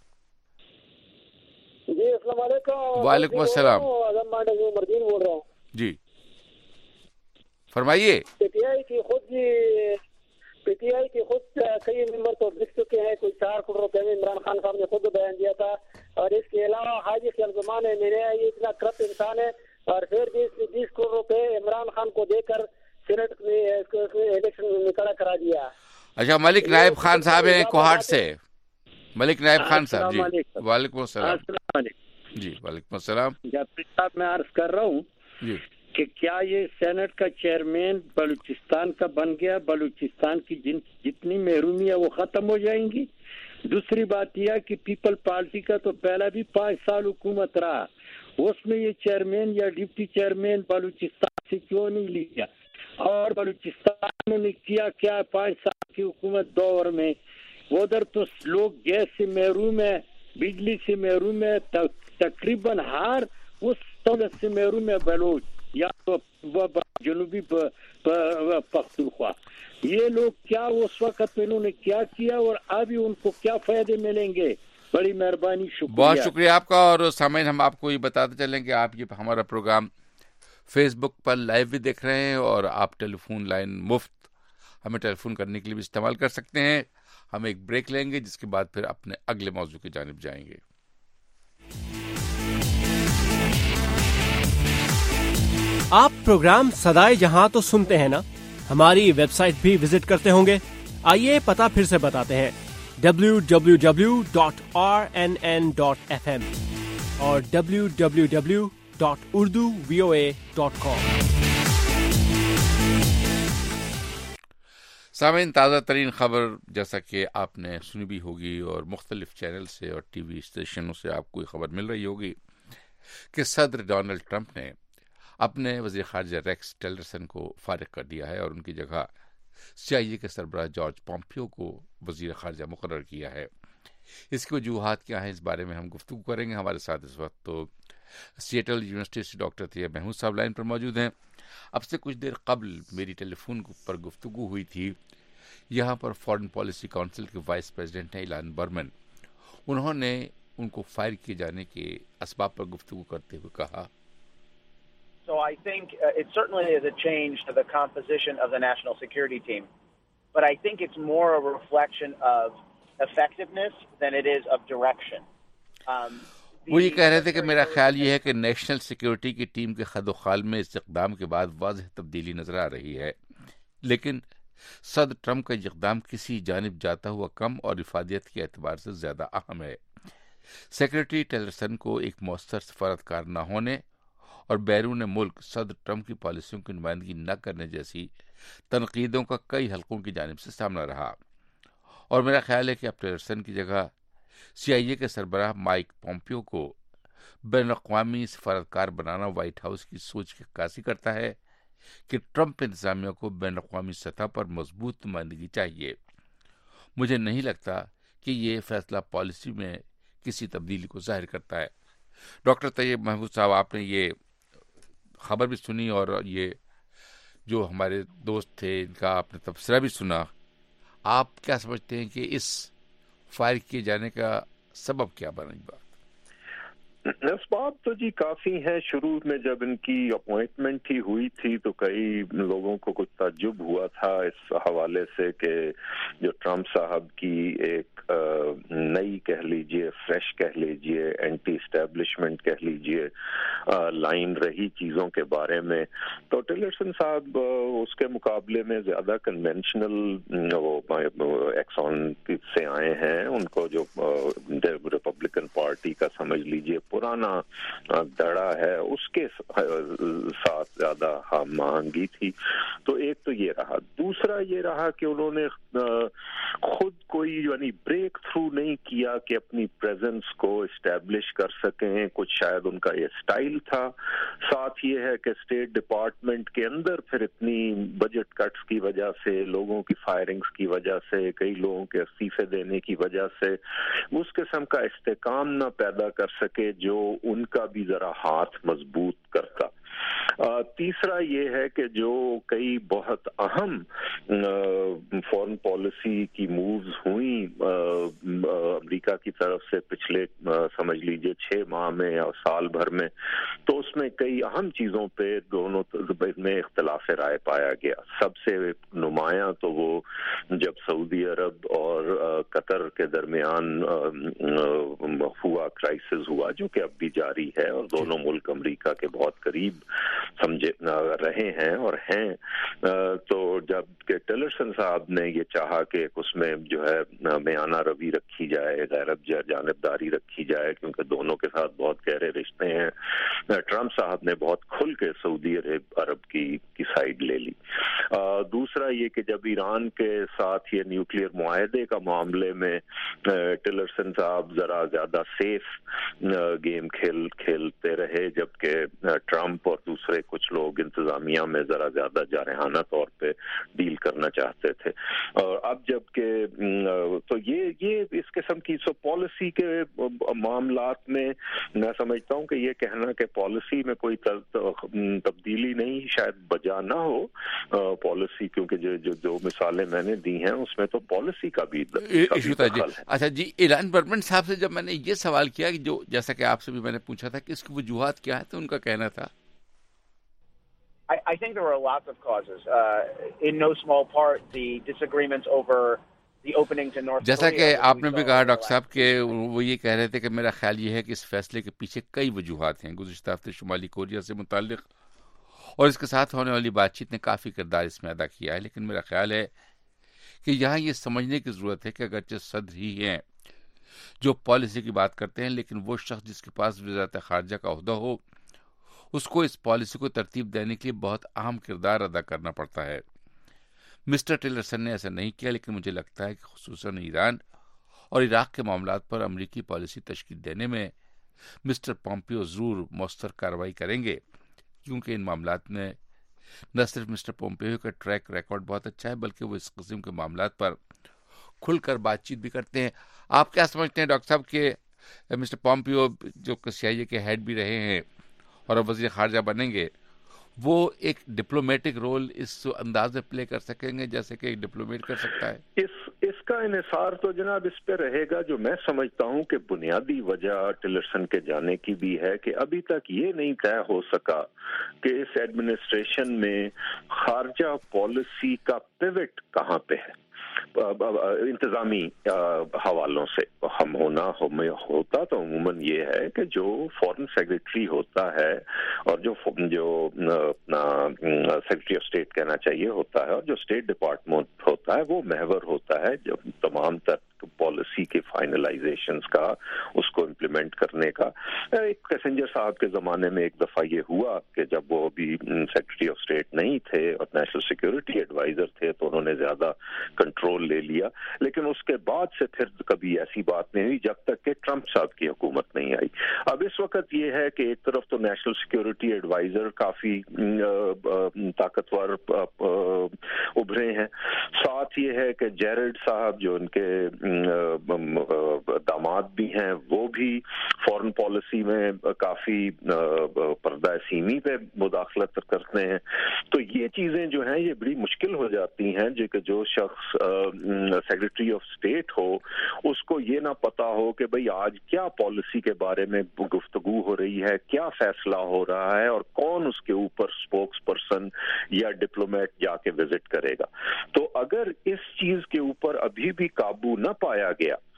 جی السلام علیکم. وعلیکم السلام. عمردین بول رہا ہوں. جی فرمائیے. پی ٹی آئی کی خود جی پی ٹی آئی کی خود کئی ممبر تو لکھ چکے ہیں، کوئی چار کروڑ روپے میں عمران خان صاحب نے خود بیان دیا تھا. اور اس کے علاوہ حاجی خیال زمان ہے میرے یہ اتنا کرپٹ انسان ہے، اور پھر بیس بیس کروڑ روپے عمران خان کو دے کر سینٹ میں الیکشن میں کھڑا کرا دیا. اچھا ملک نائب خان صاحب ہیں کوہاٹ سے. ملک نائب خان صاحب. جی وعلیکم السلام. السلام علیکم. جی وعلیکم السلام. جعفری صاحب میں عرض کر رہا ہوں جی کہ کیا یہ سینٹ کا چیئرمین بلوچستان کا بن گیا، بلوچستان کی جن جتنی محرومی ہے وہ ختم ہو جائیں گی. دوسری بات یہ کہ پیپل پارٹی کا تو پہلا بھی پانچ سال حکومت رہا، اس میں یہ چیئرمین یا ڈپٹی چیئرمین بلوچستان سے کیوں نہیں لیا، اور بلوچستان نے کیا کیا پانچ سال کی حکومت دور میں. ادھر تو لوگ گیس سے محروم ہے، بجلی سے محروم ہے، تقریباً ہر اس سہولت سے محروم ہے بلوچ یا جنوبی پختونخوا. یہ لوگ کیا اس وقت انہوں نے کیا کیا اور ابھی ان کو کیا فائدے ملیں گے. بڑی مہربانی. شکریہ. بہت شکریہ آپ کا. اور سامعین ہم آپ کو یہ بتاتے چلیں کہ آپ یہ ہمارا پروگرام فیس بک پر لائیو بھی دیکھ رہے ہیں، اور آپ ٹیلی فون لائن مفت ہمیں ٹیلی فون کرنے کے لیے بھی استعمال کر سکتے ہیں. ہم ایک بریک لیں گے، جس کے بعد پھر اپنے اگلے موضوع کی جانب جائیں گے. آپ پروگرام صدائے جہاں تو سنتے ہیں نا، ہماری ویب سائٹ بھی وزٹ کرتے ہوں گے. آئیے پتہ پھر سے بتاتے ہیں، W W W dot R N N dot F M اور W W W dot Urdu V O A dot com. سامعین تازہ ترین خبر جیسا کہ آپ نے سنی بھی ہوگی، اور مختلف چینل سے اور ٹی وی اسٹیشنوں سے آپ کو یہ خبر مل رہی ہوگی کہ صدر ڈونلڈ ٹرمپ نے اپنے وزیر خارجہ ریکس ٹیلرسن کو فارغ کر دیا ہے، اور ان کی جگہ سی آئی اے کے سربراہ جارج پومپیو کو وزیر خارجہ مقرر کیا ہے. اس کی وجوہات کیا ہیں، اس بارے میں ہم گفتگو کریں گے. ہمارے ساتھ اس وقت تو سیٹل یونیورسٹی سے ڈاکٹر طیب محمود صاحب لائن پر موجود ہیں. اب سے کچھ دیر قبل میری ٹیلی فون پر گفتگو ہوئی تھی یہاں پر فارن پالیسی کونسل کے وائس پریزیڈنٹ ہیں ایلان برمن. انہوں نے ان کو فائر کیے جانے کے اسباب پر گفتگو کرتے ہوئے کہا، So I think uh, it certainly is a change to the composition of the national security team, but I think it's more a reflection of effectiveness than it is of direction. Um, وہ یہ کہہ رہے تھے کہ میرا خیال یہ ہے کہ نیشنل سیکیورٹی کی ٹیم کے خد و خال میں اس اقدام کے بعد واضح تبدیلی نظر آ رہی ہے، لیکن صدر ٹرمپ کا اقدام کسی جانب جاتا ہوا کم اور افادیت کے اعتبار سے زیادہ اہم ہے. سیکریٹری ٹیلرسن کو ایک مؤثر سفارتکار نہ ہونے اور بیرون ملک صدر ٹرمپ کی پالیسیوں کی نمائندگی نہ کرنے جیسی تنقیدوں کا کئی حلقوں کی جانب سے سامنا رہا، اور میرا خیال ہے کہ اب ٹیلرسن کی جگہ سی آئی اے کے سربراہ مائک پومپیو کو بین الاقوامی سفارتکار بنانا وائٹ ہاؤس کی سوچ کی عکاسی کرتا ہے کہ ٹرمپ انتظامیہ کو بین الاقوامی سطح پر مضبوط نمائندگی چاہیے. مجھے نہیں لگتا کہ یہ فیصلہ پالیسی میں کسی تبدیلی کو ظاہر کرتا ہے. ڈاکٹر طیب محمود صاحب، آپ نے یہ خبر بھی سنی اور یہ جو ہمارے دوست تھے ان کا آپ نے تبصرہ بھی سنا. آپ کیا سمجھتے ہیں کہ اس فائر کیے جانے کا سبب کیا بنی بات؟ اسباب تو جی کافی ہیں. شروع میں جب ان کی اپوائنٹمنٹ ہی ہوئی تھی تو کئی لوگوں کو کچھ تعجب ہوا تھا اس حوالے سے کہ جو ٹرمپ صاحب کی ایک نئی کہہ لیجئے, فریش کہہ لیجئے, اینٹی اسٹیبلشمنٹ کہہ لیجئے لائن رہی چیزوں کے بارے میں, تو ٹلرسن صاحب اس کے مقابلے میں زیادہ کنونشنل وہ ایکسون سے آئے ہیں. ان کو جو ریپبلکن پارٹی کا سمجھ لیجئے پرانا دڑا ہے اس کے ساتھ زیادہ ہم آہنگی تھی. تو ایک تو یہ رہا. دوسرا یہ رہا کہ انہوں نے خود کوئی یعنی بریک تھرو نہیں کیا کہ اپنی پریزنس کو اسٹیبلش کر سکیں. کچھ شاید ان کا یہ سٹائل تھا. ساتھ یہ ہے کہ اسٹیٹ ڈپارٹمنٹ کے اندر پھر اتنی بجٹ کٹس کی وجہ سے, لوگوں کی فائرنگز کی وجہ سے, کئی لوگوں کے استعفے دینے کی وجہ سے اس قسم کا استحکام نہ پیدا کر سکے جو ان کا بھی ذرا ہاتھ مضبوط کرتا. تیسرا یہ ہے کہ جو کئی بہت اہم فورن پالیسی کی مووز ہوئیں امریکہ کی طرف سے پچھلے سمجھ لیجئے چھ ماہ میں یا سال بھر میں, تو اس میں کئی اہم چیزوں پہ دونوں میں اختلاف رائے پایا گیا. سب سے نمایاں تو وہ جب سعودی عرب اور قطر کے درمیان ہوا کرائسس ہوا جو کہ اب بھی جاری ہے اور دونوں ملک امریکہ کے بہت قریب سمجھے رہے ہیں اور ہیں, تو جب کہ ٹلرسن صاحب نے یہ چاہا کہ اس میں جو ہے میانہ روی رکھی جائے, غیر جانبداری رکھی جائے کیونکہ دونوں کے ساتھ بہت گہرے رشتے ہیں, ٹرمپ صاحب نے بہت کھل کے سعودی عرب کی کی سائیڈ لے لی. دوسرا یہ کہ جب ایران کے ساتھ یہ نیوکلیئر معاہدے کا معاملے میں ٹلرسن صاحب ذرا زیادہ سیف گیم کھیل کھیلتے رہے, جبکہ ٹرمپ اور دوسرے کچھ لوگ انتظامیہ میں ذرا زیادہ جارحانہ طور پہ ڈیل کرنا چاہتے تھے. اور اب جب کہ تو یہ یہ اس قسم کی سو پالیسی کے معاملات میں میں سمجھتا ہوں کہ یہ کہنا کہ پالیسی میں کوئی تبدیلی نہیں شاید بجا نہ ہو. پالیسی کیونکہ جو جو جو مثالیں میں نے دی ہیں اس میں تو پالیسی کا بھی ایشو تھا. جی اچھا جی, ایلان برمن صاحب سے جب میں نے یہ سوال کیا کہ جو جیسا کہ آپ سے بھی میں نے پوچھا تھا کہ اس کی وجوہات کیا ہے, تو ان کا کہنا تھا I, I think there were lots of causes. Uh, in no small part, the disagreements over the opening to North Korea. جیسا کہ آپ نے بھی کہا ڈاکٹر صاحب کہ وہ یہ کہہ رہے تھے کہ میرا خیال یہ ہے کہ اس فیصلے کے پیچھے کئی وجوہات ہیں گزشتہ ہفتے شمالی کوریا سے متعلق, اور اس کے ساتھ ہونے والی بات چیت نے کافی کردار اس میں ادا کیا ہے. لیکن میرا خیال ہے کہ یہاں یہ سمجھنے کی ضرورت ہے کہ اگرچہ صدر ہی ہیں جو پالیسی کی بات کرتے ہیں, لیکن وہ شخص جس کے پاس وزارت خارجہ کا عہدہ ہو اس کو اس پالیسی کو ترتیب دینے کے لیے بہت اہم کردار ادا کرنا پڑتا ہے. مسٹر ٹلرسن نے ایسا نہیں کیا, لیکن مجھے لگتا ہے کہ خصوصاً ایران اور عراق کے معاملات پر امریکی پالیسی تشکیل دینے میں مسٹر پومپیو ضرور مؤثر کارروائی کریں گے, کیونکہ ان معاملات میں نہ صرف مسٹر پومپیو کا ٹریک ریکارڈ بہت اچھا ہے بلکہ وہ اس قسم کے معاملات پر کھل کر بات چیت بھی کرتے ہیں. آپ کیا سمجھتے ہیں ڈاکٹر صاحب کہ مسٹر پومپیو جو سی آئی اے کے ہیڈ بھی رہے ہیں اور اب وزیر خارجہ بنیں گے, وہ ایک ڈپلومیٹک رول اس انداز میں پلے کر سکیں گے جیسے کہ ایک ڈپلومیٹ کر سکتا ہے؟ اس اس کا انحصار تو جناب اس پہ رہے گا. جو میں سمجھتا ہوں کہ بنیادی وجہ ٹلرسن کے جانے کی بھی ہے کہ ابھی تک یہ نہیں طے ہو سکا کہ اس ایڈمنسٹریشن میں خارجہ پالیسی کا پیوٹ کہاں پہ ہے. انتظامی حوالوں سے ہم ہونا ہوتا تو عموماً یہ ہے کہ جو فورن سیکرٹری ہوتا ہے اور جو جو اپنا سیکرٹری آف اسٹیٹ کہنا چاہیے ہوتا ہے اور جو اسٹیٹ ڈپارٹمنٹ ہوتا ہے وہ محور ہوتا ہے جو تمام تر پالیسی کے فائنلائزیشنز کا, اس کو امپلیمنٹ کرنے کا. ایک کیسنجر صاحب کے زمانے میں ایک دفعہ یہ ہوا کہ جب وہ ابھی سیکرٹری آف اسٹیٹ نہیں تھے اور نیشنل سیکورٹی ایڈوائزر تھے تو انہوں نے زیادہ کنٹرول لے لیا, لیکن اس کے بعد سے پھر کبھی ایسی بات نہیں ہوئی جب تک کہ ٹرمپ صاحب کی حکومت نہیں آئی. اب اس وقت یہ ہے کہ ایک طرف تو نیشنل سیکورٹی ایڈوائزر کافی طاقتور ابھرے ہیں, ساتھ یہ ہے کہ جیرڈ صاحب جو ان کے داماد بھی ہیں وہ بھی فورن پالیسی میں کافی پردہ سیمی پہ مداخلت کرتے ہیں. تو یہ چیزیں جو ہیں یہ بڑی مشکل ہو جاتی ہیں جو کہ جو شخص سیکرٹری آف اسٹیٹ ہو اس کو یہ نہ پتا ہو کہ بھئی آج کیا پالیسی کے بارے میں گفتگو ہو رہی ہے, کیا فیصلہ ہو رہا ہے اور کون اس کے اوپر اسپوکس پرسن یا ڈپلومیٹ جا کے وزٹ کرے گا. تو اگر اس چیز کے اوپر ابھی بھی قابو نہ پایا گیا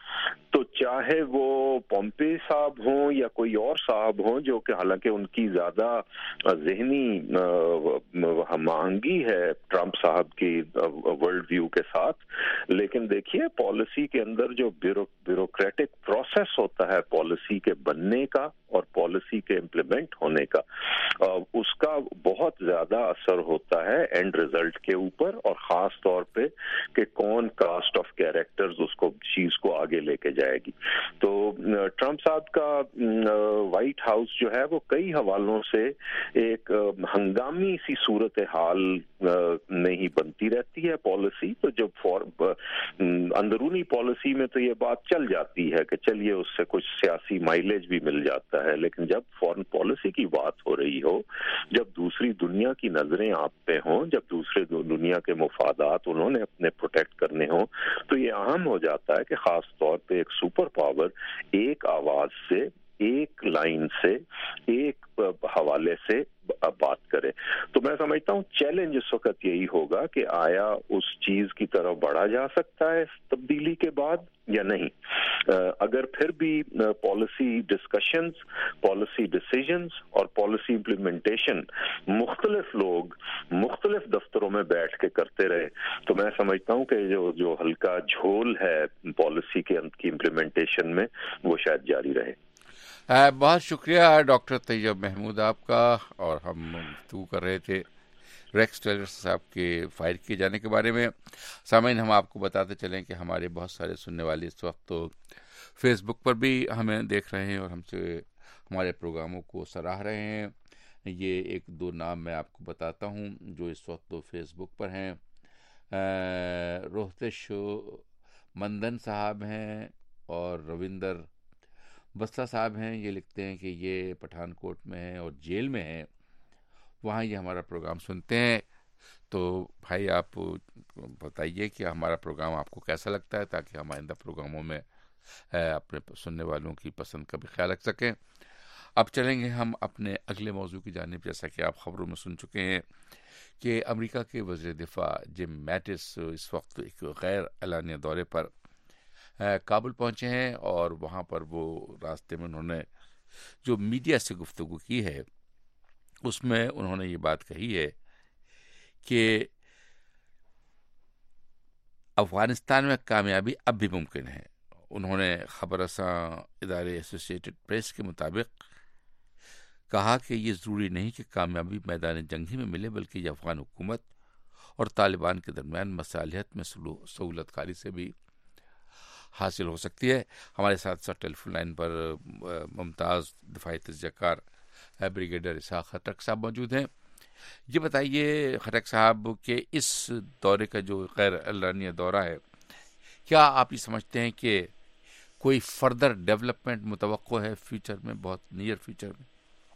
تو چاہے وہ پومپے صاحب ہوں یا کوئی اور صاحب ہوں جو کہ حالانکہ ان کی زیادہ ذہنی ہم آہنگی ہے ٹرمپ صاحب کی ورلڈ ویو کے ساتھ، لیکن دیکھیے پالیسی کے اندر جو بیوروکریٹک پروسیس ہوتا ہے پالیسی کے بننے کا اور پالیسی کے امپلیمنٹ ہونے کا، اس کا بہت زیادہ اثر ہوتا ہے اینڈ ریزلٹ کے اوپر، اور خاص طور پہ کہ کون کاسٹ آف کیریکٹرز اس کو چیز کو آگے لے کے جائے گی۔ تو ٹرمپ صاحب کا وائٹ ہاؤس جو ہے وہ کئی حوالوں سے ایک ہنگامی سی صورتحال میں ہی بنتی رہتی ہے پالیسی، تو جب اندرونی پالیسی میں تو یہ بات چل جاتی ہے کہ چلیے اس سے کچھ سیاسی مائلیج بھی مل جاتا ہے، لیکن جب فورن پالیسی کی بات ہو رہی ہو، جب دوسری دنیا کی نظریں آپ پہ ہوں، جب دوسرے دنیا کے مفادات انہوں نے اپنے پروٹیکٹ کرنے ہوں، تو یہ اہم ہو جاتا ہے کہ خاص طور پہ ایک سپر پاور ایک آواز سے، ایک لائن سے، ایک حوالے سے بات کرے۔ تو میں سمجھتا ہوں چیلنج اس وقت یہی ہوگا کہ آیا اس چیز کی طرف بڑھا جا سکتا ہے اس تبدیلی کے بعد یا نہیں۔ اگر پھر بھی پالیسی ڈسکشنز، پالیسی ڈیسیجنز اور پالیسی امپلیمنٹیشن مختلف لوگ مختلف دفتروں میں بیٹھ کے کرتے رہے، تو میں سمجھتا ہوں کہ جو جو ہلکا جھول ہے پالیسی کے کی امپلیمنٹیشن میں وہ شاید جاری رہے۔ بہت شکریہ ڈاکٹر طیب محمود آپ کا، اور ہم گفتگو کر رہے تھے ریکس ٹیلرسن صاحب کے فائر کیے جانے کے بارے میں۔ سامعین، ہم آپ کو بتاتے چلیں کہ ہمارے بہت سارے سننے والے اس وقت تو فیس بک پر بھی ہمیں دیکھ رہے ہیں اور ہم سے ہمارے پروگراموں کو سراہ رہے ہیں۔ یہ ایک دو نام میں آپ کو بتاتا ہوں جو اس وقت تو فیس بک پر ہیں۔ روہتش مندن صاحب ہیں اور روندر بستا صاحب ہیں، یہ لکھتے ہیں کہ یہ پٹھان کوٹ میں ہیں اور جیل میں ہیں، وہاں یہ ہمارا پروگرام سنتے ہیں۔ تو بھائی آپ بتائیے کہ ہمارا پروگرام آپ کو کیسا لگتا ہے، تاکہ ہم آئندہ پروگراموں میں اپنے سننے والوں کی پسند کا بھی خیال رکھ سکیں۔ اب چلیں گے ہم اپنے اگلے موضوع کی جانب۔ جیسا کہ آپ خبروں میں سن چکے ہیں کہ امریکہ کے وزیر دفاع جم میٹس اس وقت ایک غیر اعلانیہ دورے پر کابل پہنچے ہیں، اور وہاں پر وہ راستے میں انہوں نے جو میڈیا سے گفتگو کی ہے اس میں انہوں نے یہ بات کہی ہے کہ افغانستان میں کامیابی اب بھی ممکن ہے۔ انہوں نے خبر رساں ادارے ایسوسیٹڈ پریس کے مطابق کہا کہ یہ ضروری نہیں کہ کامیابی میدان جنگ ہی میں ملے، بلکہ یہ افغان حکومت اور طالبان کے درمیان مصالحت میں سہولت کاری سے بھی حاصل ہو سکتی ہے۔ ہمارے ساتھ ساتھ ٹیلی فون لائن پر ممتاز دفاعی تجزیہ کار بریگیڈیئر اسحاق خٹک صاحب موجود ہیں۔ یہ بتائیے خٹک صاحب کہ اس دورے کا جو غیر اعلانیہ دورہ ہے، کیا آپ یہ سمجھتے ہیں کہ کوئی فردر ڈیولپمنٹ متوقع ہے فیوچر میں، بہت نیئر فیوچر میں؟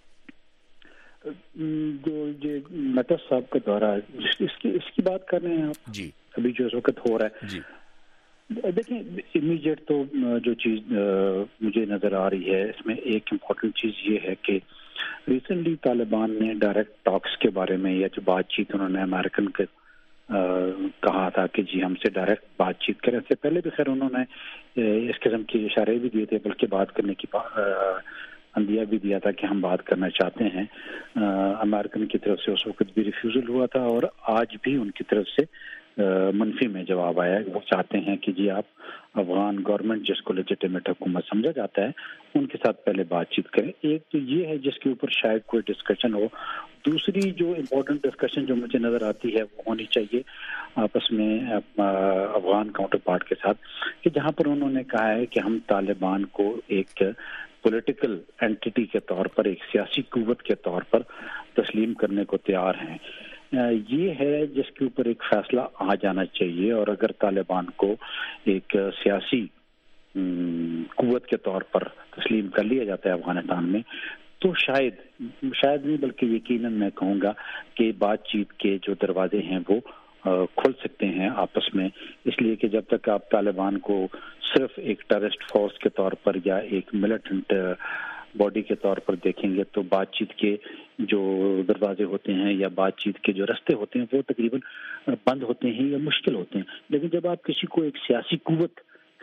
جو یہ میٹس صاحب کا دورہ ہے اس کی اس کی بات کر رہے ہیں آپ؟ جی، ابھی جو اس وقت ہو رہا ہے، جی دیکھیں امیڈیٹ تو جو چیز مجھے نظر آ رہی ہے اس میں ایک امپورٹنٹ چیز یہ ہے کہ ریسنٹلی طالبان نے ڈائریکٹ ٹاکس کے بارے میں یا جو بات چیت انہوں نے امریکن کے کہا تھا کہ جی ہم سے ڈائریکٹ بات چیت کریں، اس سے پہلے بھی خیر انہوں نے اس قسم کے اشارے بھی دیے تھے، بلکہ بات کرنے کی اندیا بھی دیا تھا کہ ہم بات کرنا چاہتے ہیں۔ امریکن کی طرف سے اس وقت بھی ریفیوزل ہوا تھا، اور آج بھی ان کی طرف سے منفی میں جواب آیا ہے۔ وہ چاہتے ہیں کہ جی آپ افغان گورنمنٹ جس کو لیجیٹیمیٹ حکومت سمجھا جاتا ہے ان کے ساتھ پہلے بات چیت کریں۔ ایک تو یہ ہے جس کے اوپر شاید کوئی ڈسکشن ہو۔ دوسری جو امپورٹنٹ ڈسکشن جو مجھے نظر آتی ہے وہ ہونی چاہیے آپس میں افغان کاؤنٹر پارٹ کے ساتھ، کہ جہاں پر انہوں نے کہا ہے کہ ہم طالبان کو ایک پولیٹیکل اینٹی کے طور پر، ایک سیاسی قوت کے طور پر تسلیم کرنے کو تیار ہیں۔ یہ ہے جس کے اوپر ایک فیصلہ آ جانا چاہیے، اور اگر طالبان کو ایک سیاسی قوت کے طور پر تسلیم کر لیا جاتا ہے افغانستان میں، تو شاید شاید نہیں بلکہ یقیناً میں کہوں گا کہ بات چیت کے جو دروازے ہیں وہ کھل سکتے ہیں آپس میں، اس لیے کہ جب تک آپ طالبان کو صرف ایک ٹیررسٹ فورس کے طور پر یا ایک ملیٹنٹ باڈی کے طور پر دیکھیں گے تو بات چیت کے جو دروازے ہوتے ہیں یا بات چیت کے جو راستے ہوتے ہیں وہ تقریباً بند ہوتے ہیں یا مشکل ہوتے ہیں۔ لیکن جب آپ کسی کو ایک سیاسی قوت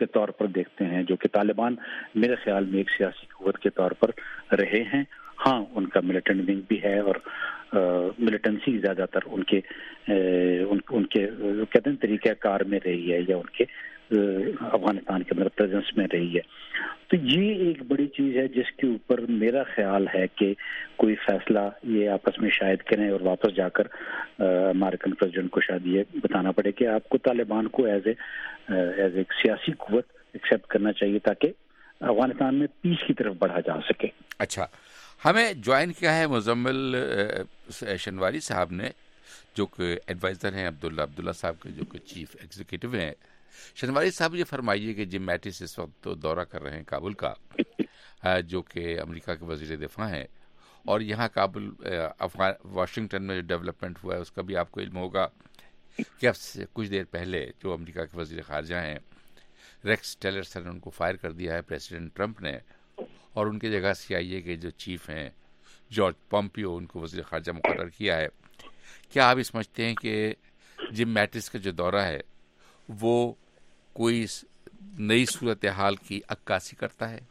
کے طور پر دیکھتے ہیں، جو کہ طالبان میرے خیال میں ایک سیاسی قوت کے طور پر رہے ہیں. ہاں ان کا ملیٹنٹ ونگ بھی ہے اور ملیٹنسی زیادہ تر ان کے ان کے کہتے ہیں طریقہ کار میں رہی ہے یا ان کے افغانستان کے اندر پریزنس میں رہی ہے. تو یہ ایک بڑی چیز ہے جس کے اوپر میرا خیال ہے کہ کوئی فیصلہ یہ آپس میں شاید کریں اور واپس جا کر امریکن پریزیڈنٹ کو شاید یہ بتانا پڑے کہ آپ کو طالبان کو ایز اے ایز ایک سیاسی قوت ایکسیپٹ کرنا چاہیے تاکہ افغانستان میں پیس کی طرف بڑھا جا سکے. اچھا، ہمیں جوائن کیا ہے مزمل شنواری صاحب نے، جو کہ ایڈوائزر ہیں عبداللہ عبداللہ صاحب کے، جو کہ چیف ایگزیکٹو ہیں. شنواری صاحب یہ فرمائیے کہ جم میٹس اس وقت تو دورہ کر رہے ہیں کابل کا، جو کہ امریکہ کے وزیر دفاع ہیں، اور یہاں کابل افغان واشنگٹن میں جو ڈیولپمنٹ ہوا ہے اس کا بھی آپ کو علم ہوگا کہ اب سے کچھ دیر پہلے جو امریکہ کے وزیر خارجہ ہیں ریکس ٹیلرسن نے ان کو فائر کر دیا ہے پریزیڈنٹ ٹرمپ نے، اور ان کی جگہ سی آئی اے کے جو چیف ہیں جارج پومپیو ان کو وزیر خارجہ مقرر کیا ہے. کیا آپ یہ سمجھتے ہیں کہ جم میٹس کا جو دورہ ہے وہ کوئی نئی صورتحال کی عکاسی کرتا ہے؟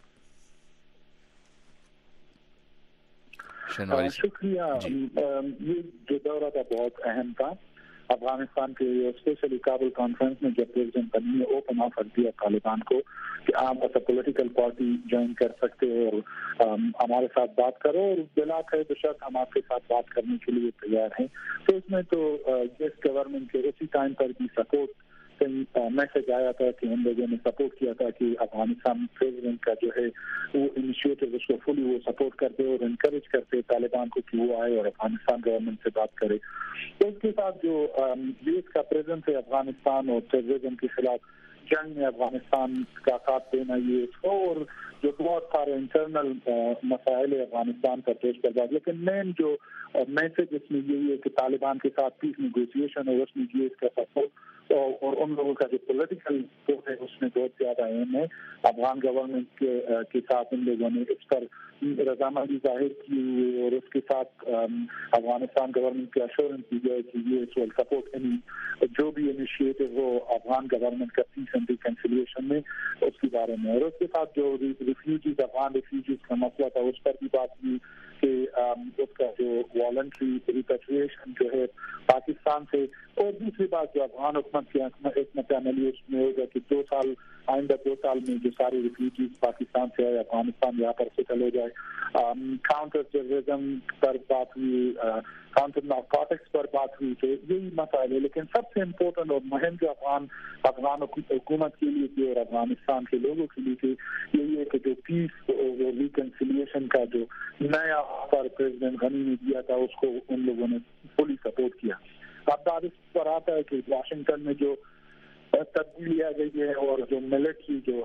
شکریہ. یہ جو دورہ تھا بہت اہم تھا افغانستان کے، اسپیشلی کابل کانفرنس میں جب پریزیڈنٹ غنی نے اوپن آفر دیا طالبان کو کہ آپ ایسا پولیٹیکل پارٹی جوائن کر سکتے ہو اور ہمارے ساتھ بات کرو، اور بلا ہے تو شاید ہم آپ کے ساتھ بات کرنے کے لیے تیار ہیں. تو اس میں تو یو ایس گورنمنٹ کے اسی ٹائم پر بھی سپورٹ میسج آیا تھا کہ ہم لوگوں نے سپورٹ کیا تھا کہ افغانستان پریزیڈنٹ کا جو ہے وہ انیشیٹو اس کو فلی وہ سپورٹ کرتے اور انکریج کرتے طالبان کو کہ وہ آئے اور افغانستان گورنمنٹ سے بات کرے. تو اس کے ساتھ جو یو ایس کا پریزنس ہے افغانستان اور ٹیررزم کے خلاف جنگ میں افغانستان کا ساتھ دینا، یہ اس کو اور جو بہت سارے انٹرنل مسائل افغانستان کا پیش کر دیا. لیکن مین جو میسج اس میں یہی ہے کہ طالبان کے ساتھ پیس نیگوسیشن ہے، اس میں یو ایس کا سپورٹ اور ان لوگوں کا جو پولیٹیکل سپورٹ ہے اس میں بہت زیادہ اہم ہے. افغان گورنمنٹ کے ساتھ ان لوگوں نے اس پر رضامندی ظاہر کی ہوئی اور اس کے ساتھ افغانستان گورنمنٹ کی ایشورنس دی گئی کہ یہ اس وقت سپورٹ اینی جو بھی انیشیٹو ہو افغان گورنمنٹ کا پیس اینڈ ریکنسیلیشن میں اس کے بارے میں. اور اس کے ساتھ جو ریفیوجیز افغان ریفیوجیز کا مسئلہ تھا اس پر بھی بات کی کہ اس کا جو والنٹری ریپیٹریشن جو ہے پاکستان سے، اور دوسری بات جو افغان حکومت کی حکمت عملی اس میں ہوگا کہ دو سال آئندہ دو سال میں جو سارے ریفیوجیز پاکستان سے آئے افغانستان یہاں پر سیٹل ہو جائے. کاؤنٹر ٹیررزم پر بات ہوئی، کاؤنٹر نارکوٹکس پر بات ہوئی، تو یہی مسائل ہے. لیکن سب سے امپورٹنٹ اور مہم جو افغان افغان حکومت کے لیے تھی اور افغانستان کے لوگوں کے لیے تھی یہی ہے کہ جو پیس اور ریکنسیلیشن کا جو نیا آفر پریزیڈنٹ غنی نے دیا تھا اس کو ان لوگوں نے فلی سپورٹ کیا. اب بات اس پر آتا ہے کہ واشنگٹن میں جو تبدیلی آ گئی ہے اور جو ملٹری جو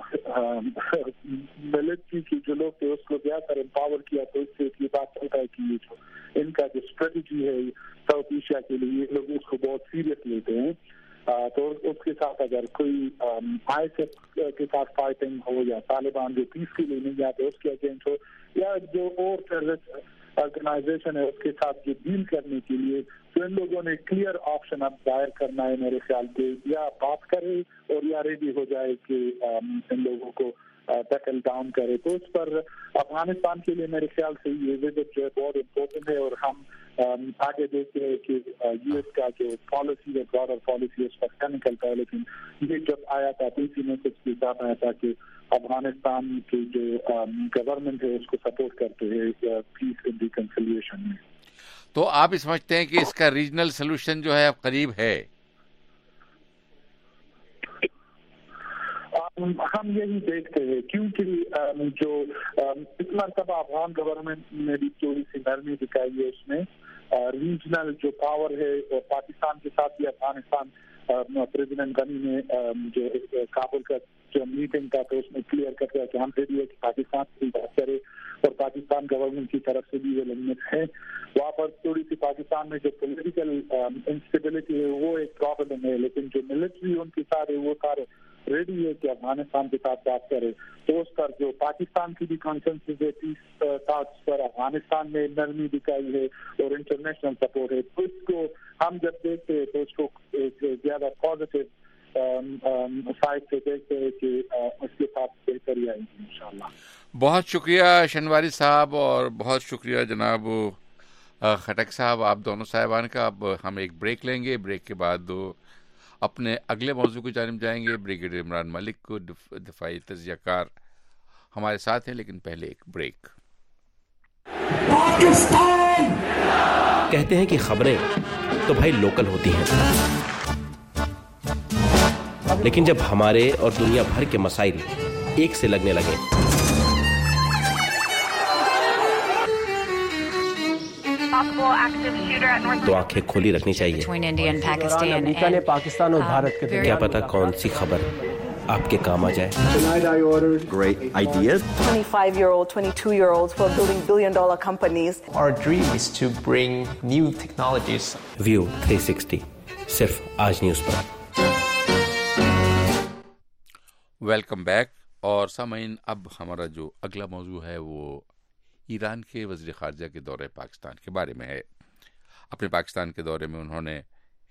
ملٹری کی جو لوگ تھے اس کو زیادہ تر امپاور کیا، تو اس سے یہ بات چلتا ہے کہ یہ جو ان کا جو اسٹریٹجی ہے ساؤتھ ایشیا کے لیے یہ لوگ اس کو بہت سیریس لیتے ہیں. تو اس کے ساتھ اگر کوئی آئی ایس ایف کے ساتھ فائٹنگ ہو یا طالبان جو پیس کے لیے نہیں جاتے اس کے اگینسٹ ہو یا جو اور ٹیررسٹ آرگنائزیشن ہے اس کے ساتھ جو ڈیل کرنے کے لیے، تو ان لوگوں نے کلیئر آپشن اب ظاہر کرنا ہے میرے خیال پہ، یا بات کرے اور یا ریڈی ہو جائے کہ ان لوگوں کو ٹیکل ڈاؤن کرے. تو اس پر افغانستان کے لیے میرے خیال سے یہ وزٹ جو ہے بہت امپورٹنٹ ہے، اور ہم آگے دیکھتے ہیں کہ یو ایس کا جو پالیسی ہے براڈر پالیسی اس پر کیا نکلتا ہے. لیکن یہ جب آیا تھا تو اسی میں کچھ کے ساتھ آیا تھا کہ افغانستان کی جو گورنمنٹ ہے اس کو سپورٹ کرتے ہیں پیس اینڈ ریکنسیلیشن میں. تو آپ سمجھتے ہیں کہ اس کا ریجنل سلوشن جو ہے اب قریب ہے؟ ہم یہی دیکھتے ہیں کیونکہ جو اس مرتبہ افغان گورنمنٹ نے بھی تھوڑی سی نرمی دکھائی ہے، اس میں ریجنل جو پاور ہے اور پاکستان کے ساتھ بھی افغانستان پریزیڈنٹ غنی نے جو کابل کا جو میٹنگ تھا تو اس میں کلیئر کر دیا کہ ہم ریڈی ہے کہ پاکستان سے بھی بات کرے، اور پاکستان گورنمنٹ کی طرف سے بھی وہ لمٹ ہے. وہاں پر تھوڑی سی پاکستان میں جو پولیٹیکل انسٹیبلٹی ہے وہ ایک پرابلم ہے، لیکن جو ملٹری ان کے سارے وہ سارے ریڈی ہے کہ افغانستان کے ساتھ بات کرے. تو اس پر جو پاکستان کی بھی کانسنسس ہے پیس ٹاکس پر، افغانستان میں نرمی دکھائی ہے اور انٹرنیشنل سپورٹ ہے. تو اس کو ہم جب دیکھتے ہیں تو اس کو ایک زیادہ پازیٹیو فائد سے دیکھتے ہیں کہ اس کے ساتھ بہتری آئے گی انشاءاللہ. بہت شکریہ شنواری صاحب اور بہت شکریہ جناب خٹک صاحب، آپ دونوں صاحبان کا. اب ہم ایک بریک لیں گے، بریک کے بعد اپنے اگلے موضوع کی جانب جائیں گے. بریگیڈیئر عمران ملک کو دفاعی تجزیہ کار ہمارے ساتھ ہیں، لیکن پہلے ایک بریک. پاکستان کہتے ہیں کہ خبریں تو بھائی لوکل ہوتی ہیں، لیکن جب ہمارے اور دنیا بھر کے مسائل ایک سے لگنے لگے تو آنکھیں کھولی رکھنی چاہیے. امریکہ نے پاکستان اور بھارت کے کیا پتا کون سی خبر آپ کے کام آ جائے. Great ideas. twenty-five year old, twenty-two year olds who are building billion dollar companies. Our dream is to bring new technologies. View three sixty صرف آج نیوز پر. Welcome back. اور سامعین، اب ہمارا جو اگلا موضوع ہے وہ ایران کے وزیر خارجہ کے دورے پاکستان کے بارے میں ہے. اپنے پاکستان کے دورے میں انہوں نے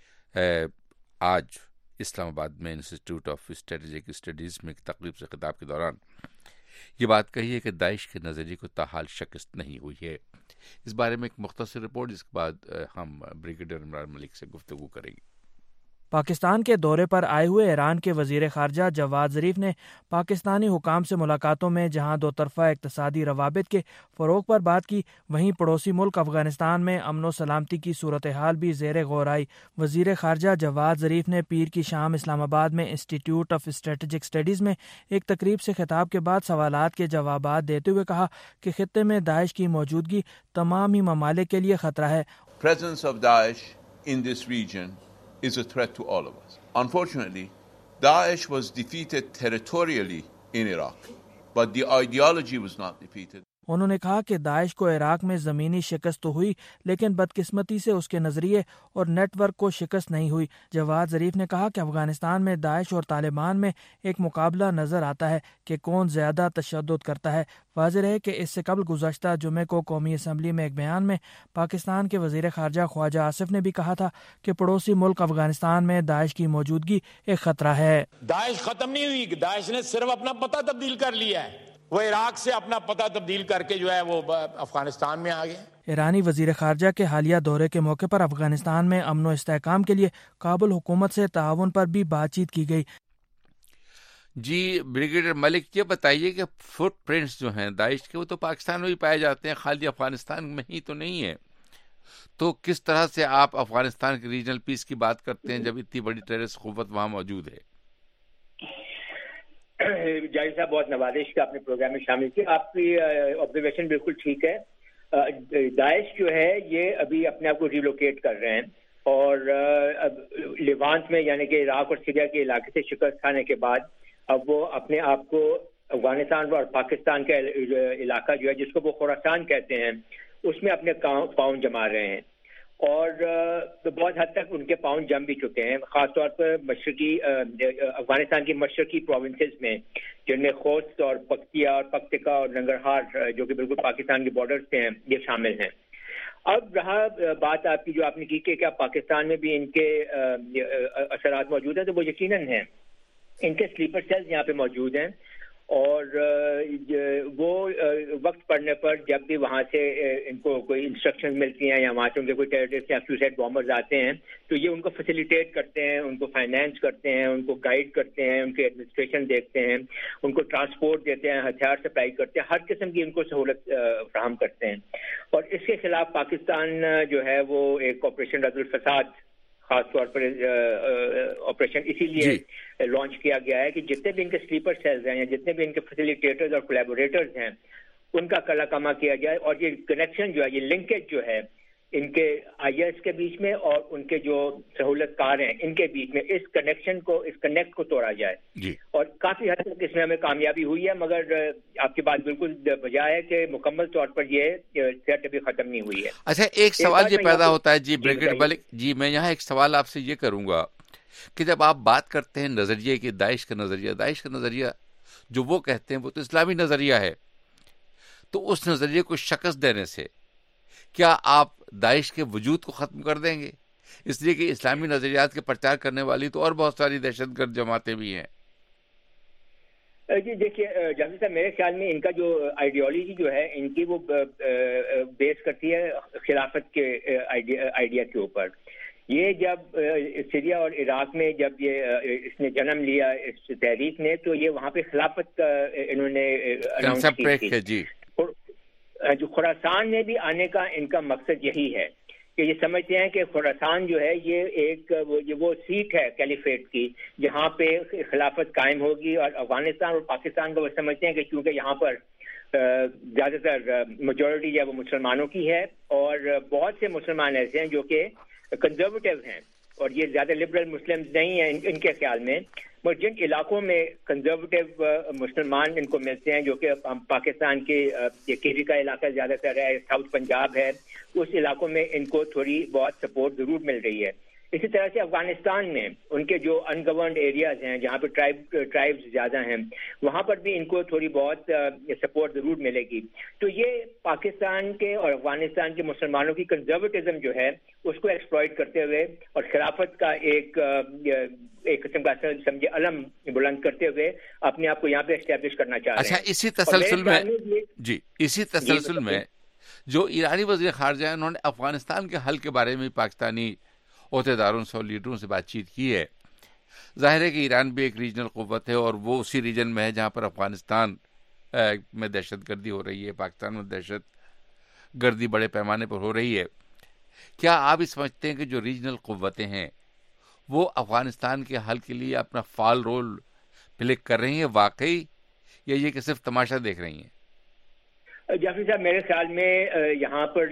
آج اسلام آباد میں انسٹیٹیوٹ آف اسٹریٹجک اسٹڈیز میں تقریب سے خطاب کے دوران یہ بات کہی ہے کہ داعش کے نظریے کو تاحال شکست نہیں ہوئی ہے. اس بارے میں ایک مختصر رپورٹ، جس کے بعد ہم بریگیڈیئر عمران ملک سے گفتگو کریں گے. پاکستان کے دورے پر آئے ہوئے ایران کے وزیر خارجہ جواد ظریف نے پاکستانی حکام سے ملاقاتوں میں جہاں دو طرفہ اقتصادی روابط کے فروغ پر بات کی، وہیں پڑوسی ملک افغانستان میں امن و سلامتی کی صورتحال بھی زیر غور آئی. وزیر خارجہ جواد ظریف نے پیر کی شام اسلام آباد میں انسٹیٹیوٹ آف اسٹریٹجک اسٹڈیز میں ایک تقریب سے خطاب کے بعد سوالات کے جوابات دیتے ہوئے کہا کہ خطے میں داعش کی موجودگی تمام ہی ممالک کے لیے خطرہ ہے. Presence of Daesh in this region is a threat to all of us. Unfortunately, Daesh was defeated territorially in Iraq, but the ideology was not defeated. انہوں نے کہا کہ داعش کو عراق میں زمینی شکست تو ہوئی، لیکن بدقسمتی سے اس کے نظریے اور نیٹ ورک کو شکست نہیں ہوئی. جواد ظریف نے کہا کہ افغانستان میں داعش اور طالبان میں ایک مقابلہ نظر آتا ہے کہ کون زیادہ تشدد کرتا ہے. واضح ہے کہ اس سے قبل گزشتہ جمعے کو قومی اسمبلی میں ایک بیان میں پاکستان کے وزیر خارجہ خواجہ آصف نے بھی کہا تھا کہ پڑوسی ملک افغانستان میں داعش کی موجودگی ایک خطرہ ہے. داعش ختم نہیں ہوئی، داعش نے صرف اپنا پتہ تبدیل کر لیا ہے. وہ عراق سے اپنا پتہ تبدیل کر کے جو ہے وہ افغانستان میں آ گئے. ایرانی وزیر خارجہ کے حالیہ دورے کے موقع پر افغانستان میں امن و استحکام کے لیے کابل حکومت سے تعاون پر بھی بات چیت کی گئی. جی بریگیڈیئر ملک، یہ بتائیے کہ فٹ پرنٹس جو ہیں داعش کے وہ تو پاکستان میں بھی پائے جاتے ہیں، خالی افغانستان میں ہی تو نہیں ہے. تو کس طرح سے آپ افغانستان کی ریجنل پیس کی بات کرتے ہیں جب اتنی بڑی ٹیررسٹ قوت وہاں موجود ہے؟ جاوید صاحب، بہت نوازش کا اپنے پروگرام میں شامل کیا. آپ کی آبزرویشن بالکل ٹھیک ہے. داعش جو ہے یہ ابھی اپنے آپ کو ریلوکیٹ کر رہے ہیں، اور لیوانت میں یعنی کہ عراق اور سیریا کے علاقے سے شکست کھانے کے بعد اب وہ اپنے آپ کو افغانستان اور پاکستان کا علاقہ جو ہے جس کو وہ خراسان کہتے ہیں اس میں اپنے پاؤں جما رہے ہیں، اور بہت حد تک ان کے پاؤں جم بھی چکے ہیں، خاص طور پر مشرقی افغانستان کی مشرقی پروونسز میں، جن میں خوست اور پکتیا اور پکتیکا اور ننگرہار جو کہ بالکل پاکستان کے بارڈر سے ہیں، یہ شامل ہیں. اب رہا بات آپ کی جو آپ نے کی کہ کیا پاکستان میں بھی ان کے اثرات موجود ہیں، تو وہ یقیناً ہیں. ان کے سلیپر سیلز یہاں پہ موجود ہیں، اور وہ وقت پڑنے پر جب بھی وہاں سے ان کو کوئی انسٹرکشن ملتی ہیں یا وہاں سے ان کے کوئی ٹیررسٹ یا سوسائڈ بامبرز آتے ہیں تو یہ ان کو فیسیلیٹیٹ کرتے ہیں، ان کو فائنینس کرتے ہیں، ان کو گائیڈ کرتے ہیں، ان کی ایڈمنسٹریشن دیکھتے ہیں، ان کو ٹرانسپورٹ دیتے ہیں، ہتھیار سپلائی کرتے ہیں، ہر قسم کی ان کو سہولت فراہم کرتے ہیں. اور اس کے خلاف پاکستان جو ہے وہ ایک آپریشن رد الفساد خاص طور پر آپریشن اسی لیے لانچ کیا گیا ہے کہ جتنے بھی ان کے سلیپر سیلز ہیں یا جتنے بھی ان کے فیسیلیٹیٹرز اور کولیبوریٹرز ہیں ان کا کلا کما کیا جائے، اور یہ کنیکشن جو ہے، یہ لنکیج جو ہے ان کے آئی ایس کے بیچ میں اور ان کے جو سہولت کار ہیں ان کے بیچ میں، اس کنیکشن کو، اس کنیکٹ کو توڑا جائے. جی. اور کافی حد تک اس میں ہمیں کامیابی ہوئی ہے، مگر آپ کی بات بالکل بجا ہے کہ مکمل طور پر یہ سیٹ ابھی ختم نہیں ہوئی ہے. اچھا، ایک سوال یہ پیدا ہوتا ہے جی بریگیڈیئر ملک جی، میں یہاں ایک سوال آپ سے یہ کروں گا کہ جب آپ بات کرتے ہیں نظریے کی، داعش کا نظریہ، داعش کا نظریہ جو وہ کہتے ہیں وہ تو اسلامی نظریہ ہے، تو اس نظریے کو شکست دینے سے کیا آپ داعش کے وجود کو ختم کر دیں گے؟ اس لیے کہ اسلامی نظریات کے پرچار کرنے والی تو اور بہت ساری دہشت گرد جماعتیں بھی ہیں. جی دیکھیے جاوید صاحب، میرے خیال میں ان کا جو آئیڈیالوجی جو ہے ان کی وہ بیس کرتی ہے خلافت کے آئیڈیا کے اوپر. یہ جب سیریا اور عراق میں جب یہ اس نے جنم لیا اس تحریک نے، تو یہ وہاں پہ خلافت کا انہوں نے اناؤنس کی تھی. جو خراسان میں بھی آنے کا ان کا مقصد یہی ہے کہ یہ سمجھتے ہیں کہ خراسان جو ہے یہ ایک وہ سیٹ ہے کیلیفیٹ کی جہاں پہ خلافت قائم ہوگی، اور افغانستان اور پاکستان کو وہ سمجھتے ہیں کہ کیونکہ یہاں پر زیادہ تر میجورٹی جو ہے وہ مسلمانوں کی ہے، اور بہت سے مسلمان ایسے ہیں جو کہ کنزرویٹو ہیں اور یہ زیادہ لبرل مسلمز نہیں ہیں ان کے خیال میں. مگر جن علاقوں میں کنزرویٹو مسلمان ان کو ملتے ہیں، جو کہ پاکستان کے کیری کا علاقہ زیادہ تر ہے، ساؤتھ پنجاب ہے، اس علاقوں میں ان کو تھوڑی بہت سپورٹ ضرور مل رہی ہے. اسی طرح سے افغانستان میں ان کے جو ان گورنڈ ایریاز ہیں جہاں پہ ٹرائب ٹرائبز زیادہ ہیں، وہاں پر بھی ان کو تھوڑی بہت سپورٹ ضرور ملے گی. تو یہ پاکستان کے اور افغانستان کے مسلمانوں کی کنزرویٹزم جو ہے اس کو ایکسپلائٹ کرتے ہوئے اور خلافت کا ایک ایک قسم کا سمجھے علم بلند کرتے ہوئے اپنے آپ کو یہاں پہ اسٹیبلش کرنا چاہ رہے ہیں. اچھا، اسی تسلسل میں جی اسی تسلسل میں جو ایرانی وزیر خارجہ ہیں انہوں نے افغانستان کے حل کے بارے میں پاکستانی عہدیداروں سے اور لیڈروں سے بات چیت کی ہے. ظاہر ہے کہ ایران بھی ایک ریجنل قوت ہے اور وہ اسی ریجن میں ہے جہاں پر افغانستان میں دہشت گردی ہو رہی ہے، پاکستان میں دہشت گردی بڑے پیمانے پر ہو رہی ہے. کیا آپ یہ سمجھتے ہیں کہ جو ریجنل قوتیں ہیں وہ افغانستان کے حل کے لیے اپنا فعال رول پلے کر رہی ہیں واقعی، یا یہ کہ صرف تماشا دیکھ رہی ہیں؟ جعفری صاحب، میرے خیال میں یہاں پر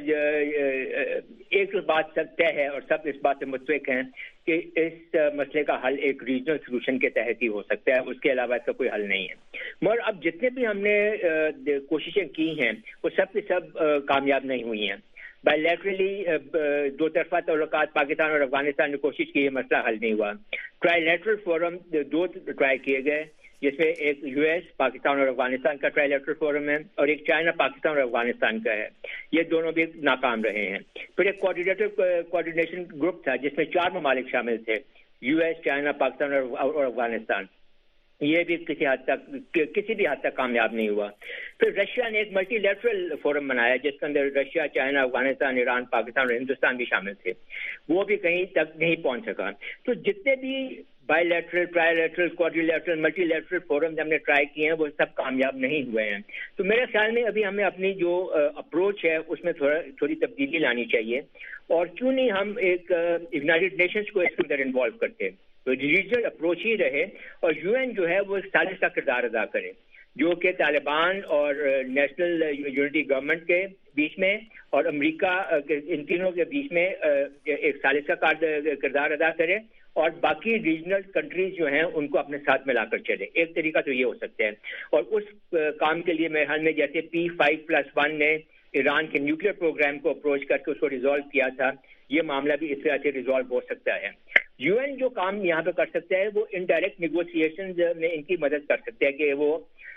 ایک بات طے ہے اور سب اس بات سے متفق ہیں کہ اس مسئلے کا حل ایک ریجنل سولوشن کے تحت ہی ہو سکتا ہے، اس کے علاوہ اس کا کوئی حل نہیں ہے. مگر اب جتنے بھی ہم نے کوششیں کی ہیں وہ سب کی سب کامیاب نہیں ہوئی ہیں. بائی لیٹرلی دو طرفہ تعلقات پاکستان اور افغانستان نے کوشش کی، یہ مسئلہ حل نہیں ہوا. ٹرائی لیٹرل فورم دو ٹرائی کیے گئے، جس میں ایک یو ایس پاکستان اور افغانستان کا ٹرائی لیٹرل فورم ہے اور ایک چائنا پاکستان اور افغانستان کا ہے. یہ دونوں بھی ناکام رہے ہیں. پھر ایک کوآرڈینیٹر کوآرڈینیشن گروپ تھا جس میں چار ممالک شامل تھے، یو ایس، چائنا، پاکستان اور افغانستان. یہ بھی کسی حد تک کسی بھی حد تک کامیاب نہیں ہوا. پھر رشیا نے ایک ملٹی لیٹرل فورم بنایا جس کے اندر Russia, China, Afghanistan, Iran, Pakistan اور ہندوستان بھی شامل تھے. وہ بھی کہیں تک نہیں پہنچ سکا. تو جتنے بھی bilateral, trilateral, quadrilateral, multilateral forum ہم نے ٹرائی کیے ہیں وہ سب کامیاب نہیں ہوئے ہیں. تو میرے خیال میں ابھی ہمیں اپنی جو اپروچ ہے اس میں تھوڑا تھوڑی تبدیلی لانی چاہیے. اور کیوں نہیں ہم ایک یونائٹڈ نیشنز کو اس کے اندر انوالو کرتے، تو ریجنل اپروچ ہی رہے اور یو این جو ہے وہ سالس کا کردار ادا کرے، جو کہ طالبان اور نیشنل یونٹی گورنمنٹ کے بیچ میں اور امریکہ ان تینوں کے بیچ میں ایک سالس کا کردار ادا کرے اور باقی ریجنل کنٹریز جو ہیں ان کو اپنے ساتھ ملا کر چلے. ایک طریقہ تو یہ ہو سکتا ہے. اور اس کام کے لیے میرے خیال میں جیسے پی فائیو پلس ون نے ایران کے نیوکلیر پروگرام کو اپروچ کر کے اس کو ریزالو کیا تھا، یہ معاملہ بھی اس طرح سے ریزالو ہو سکتا ہے. یو این جو کام یہاں پہ کر سکتا ہے وہ انڈائریکٹ نیگوسیشن میں ان کی مدد کر سکتا ہے کہ وہ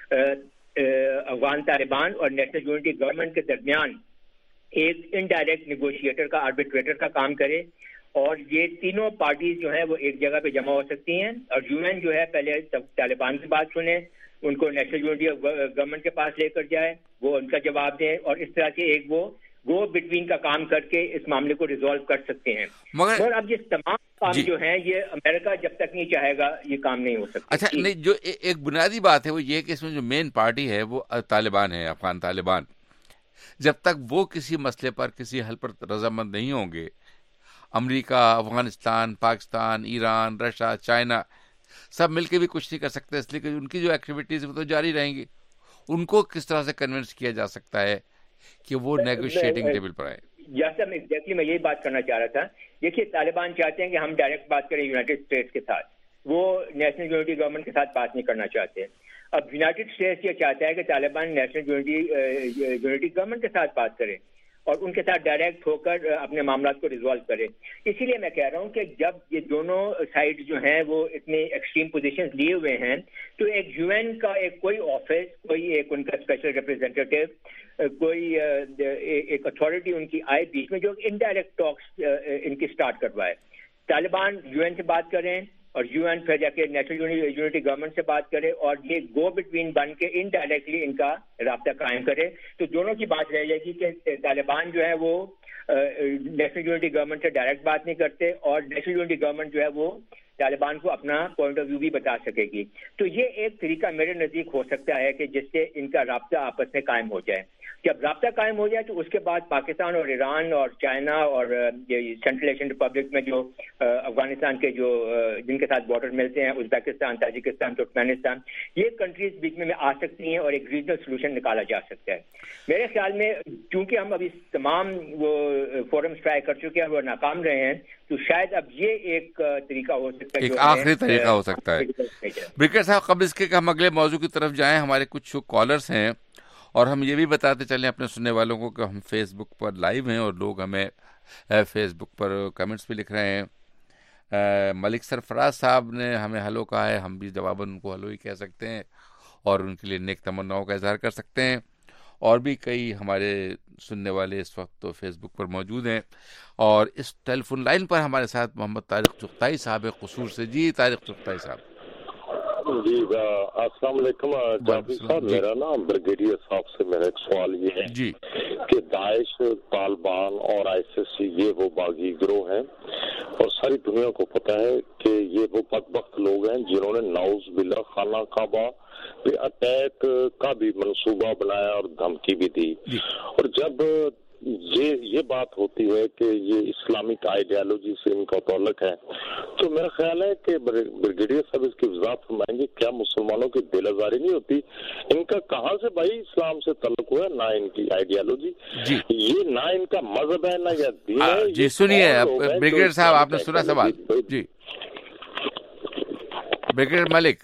افغان طالبان اور نیشنل یونٹی گورنمنٹ کے درمیان ایک انڈائریکٹ نیگوشیٹر کا، آربیٹریٹر کا کام کرے اور یہ تینوں پارٹیز جو ہیں وہ ایک جگہ پہ جمع ہو سکتی ہیں. اور یو این جو ہے پہلے طالبان کی بات سنیں، ان کو نیشنل یونٹی گورنمنٹ کے پاس لے کر جائے، وہ ان کا جواب دیں اور اس طرح سے ایک وہ گو بٹوین کا کام کر کے اس معاملے کو ریزالو کر سکتے ہیں. مگر اب یہ تمام کام جی. جو ہیں یہ امریکہ جب تک نہیں چاہے گا یہ کام نہیں ہو سکتا. اچھا نہیں، جو ایک بنیادی بات ہے وہ یہ کہ اس میں جو مین پارٹی ہے وہ طالبان ہے، افغان طالبان. جب تک وہ کسی مسئلے پر کسی حل پر رضامند نہیں ہوں گے، امریکہ، Afghanistan, Pakistan, Iran, Russia, China سب مل کے بھی کچھ نہیں کر سکتے، اس لیے کہ ان کی جو ایکٹیویٹیز وہ تو جاری رہیں گی. ان کو کس طرح سے کنونس کیا جا سکتا ہے کہ وہ نیگوشیٹنگ ٹیبل پر آئے؟ یاسر ایگزیکٹلی میں یہی بات کرنا چاہ رہا تھا. دیکھیے طالبان چاہتے ہیں کہ ہم ڈائریکٹ بات کریں یونائٹڈ اسٹیٹس کے ساتھ، وہ نیشنل یونٹی گورنمنٹ کے ساتھ بات نہیں کرنا چاہتے. اب یونائٹڈ اسٹیٹس یہ چاہتا ہے کہ Taliban national unity unity government کے ساتھ بات کرے اور ان کے ساتھ ڈائریکٹ ہو کر اپنے معاملات کو ریزالو کرے. اسی لیے میں کہہ رہا ہوں کہ جب یہ دونوں سائڈ جو ہیں وہ اتنے ایکسٹریم پوزیشنز لیے ہوئے ہیں تو ایک یو این کا ایک کوئی آفس, کوئی ایک ان کا اسپیشل ریپرزینٹیو, کوئی ایک اتھارٹی ان کی آئے بیچ میں جو انڈائریکٹ ٹاکس ان کی سٹارٹ کروائے. طالبان یو این سے بات کریں اور یو این پھر جا کے نیشنل یونٹی گورنمنٹ سے بات کرے اور یہ گو بٹوین بن کے انڈائریکٹلی ان کا رابطہ قائم کرے تو دونوں کی بات رہ جائے گی کہ طالبان جو ہے وہ نیشنل یونٹی گورنمنٹ سے ڈائریکٹ بات نہیں کرتے اور نیشنل یونٹی گورنمنٹ جو ہے وہ طالبان کو اپنا پوائنٹ آف ویو بھی بتا سکے گی. تو یہ ایک طریقہ میرے نزدیک ہو سکتا ہے کہ جس سے ان کا رابطہ آپس میں قائم ہو جائے. جب رابطہ قائم ہو جائے تو اس کے بعد پاکستان اور ایران اور چائنا اور سینٹرل ایشین ریپبلک میں جو افغانستان کے جو جن کے ساتھ بارڈر ملتے ہیں, ازبیکستان, تاجکستان, ترکمانستان, یہ کنٹریز بیچ میں آ سکتی ہیں اور ایک ریجنل سولوشن نکالا جا سکتا ہے. میرے خیال میں چونکہ ہم ابھی تمام وہ فورمز ٹرائی کر چکے ہیں اور ناکام رہے ہیں تو شاید اب یہ ایک طریقہ ہو سکتا ہے, ایک آخری طریقہ ہو سکتا ہے. بریگیڈیئر صاحب, قبل اس کے کہ ہم اگلے موضوع کی طرف جائیں, ہمارے کچھ کالرز ہیں اور ہم یہ بھی بتاتے چلیں اپنے سننے والوں کو کہ ہم فیس بک پر لائیو ہیں اور لوگ ہمیں فیس بک پر کمنٹس بھی لکھ رہے ہیں. ملک سرفراز صاحب نے ہمیں ہلو کہا ہے, ہم بھی جواباً ان کو ہلو ہی کہہ سکتے ہیں اور ان کے لیے نیک تمناؤں کا اظہار کر سکتے ہیں. اور بھی کئی ہمارے سننے والے اس وقت تو فیس بک پر موجود ہیں اور اس ٹیلی فون لائن پر ہمارے ساتھ محمد طارق چغتائی صاحب ہے قصور سے. جی طارق چغتائی صاحب. جی السلام علیکم جعفری صاحب. میرا نا بریگیڈیئر صاحب سے میرا ایک سوال یہ ہے جی کہ داعش, طالبان اور آئی ایس یہ وہ باغی گروہ ہیں اور ساری دنیا کو پتہ ہے کہ یہ وہ بدبخت لوگ ہیں جنہوں نے نعوذ باللہ خانہ کعبہ پہ اٹیک کا بھی منصوبہ بنایا اور دھمکی بھی دی. اور جب یہ یہ بات ہوتی ہے کہ یہ اسلامک آئیڈیالوجی سے ان کا تعلق ہے تو میرا خیال ہے کہ بریگیڈیئر صاحب اس کی وضاحت فرمائیں گے, کیا مسلمانوں کی دل آزاری نہیں ہوتی؟ ان کا کہاں سے بھائی اسلام سے تعلق ہوا ہے؟ نہ ان کی آئیڈیالوجی, یہ نہ ان کا مذہب ہے نہ یا دین ہے. جی سنیے بریگیڈیئر صاحب, آپ نے سنا سوال. جی بریگیڈیئر ملک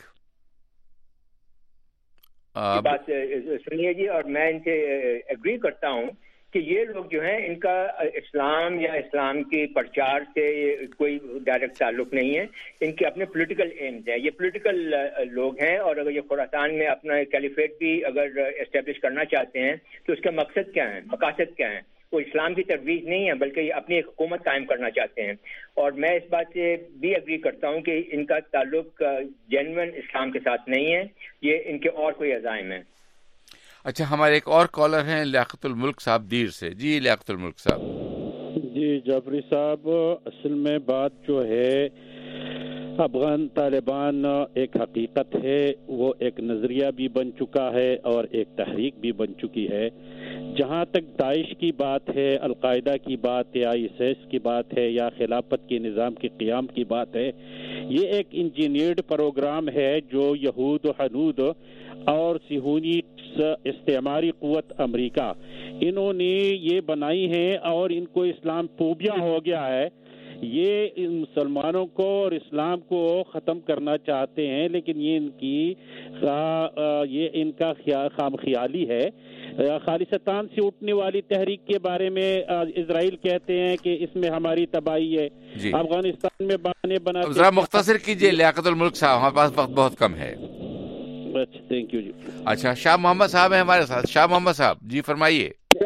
بات سنیے جی, اور میں ان سے ایگری کرتا ہوں کہ یہ لوگ جو ہیں ان کا اسلام یا اسلام کی پرچار سے کوئی ڈائریکٹ تعلق نہیں ہے, ان کے اپنے پولیٹیکل ایمز ہیں. یہ پولیٹیکل لوگ ہیں اور اگر یہ خراسان میں اپنا کیلیفیٹ بھی اگر اسٹیبلش کرنا چاہتے ہیں تو اس کا مقصد کیا ہے, مقاصد کیا ہیں؟ وہ اسلام کی ترویج نہیں ہے بلکہ یہ اپنی ایک حکومت قائم کرنا چاہتے ہیں. اور میں اس بات سے بھی اگری کرتا ہوں کہ ان کا تعلق جینوئن اسلام کے ساتھ نہیں ہے, یہ ان کے اور کوئی عزائم ہیں. اچھا, ہمارے ایک اور کالر ہیں لیاقت الملک صاحب دیر سے. جی لیاقت الملک صاحب. جی جعفری صاحب, اصل میں بات جو ہے افغان طالبان ایک حقیقت ہے, وہ ایک نظریہ بھی بن چکا ہے اور ایک تحریک بھی بن چکی ہے. جہاں تک داعش کی بات ہے, القاعدہ کی بات ہے, آئی ایس ایس کی بات ہے یا خلافت کے نظام کے قیام کی بات ہے, یہ ایک انجینئرڈ پروگرام ہے جو یہود و حنود اور صہیونی استعماری قوت امریکہ انہوں نے یہ بنائی ہیں اور ان کو اسلام فوبیا ہو گیا ہے. یہ مسلمانوں کو اور اسلام کو ختم کرنا چاہتے ہیں, لیکن یہ ان کی یہ ان کا خام خیالی ہے. خالصتان سے اٹھنے والی تحریک کے بارے میں اسرائیل کہتے ہیں کہ اس میں ہماری تباہی ہے. جی. افغانستان میں بانے بنا ذرا مختصر کیجئے لیاقت الملک صاحب, ہمارے پاس وقت بہت کم ہے. اچھا تھینک یو جی. اچھا شاہ محمد صاحب ہیں ہمارے ساتھ. شاہ محمد صاحب جی فرمائیے.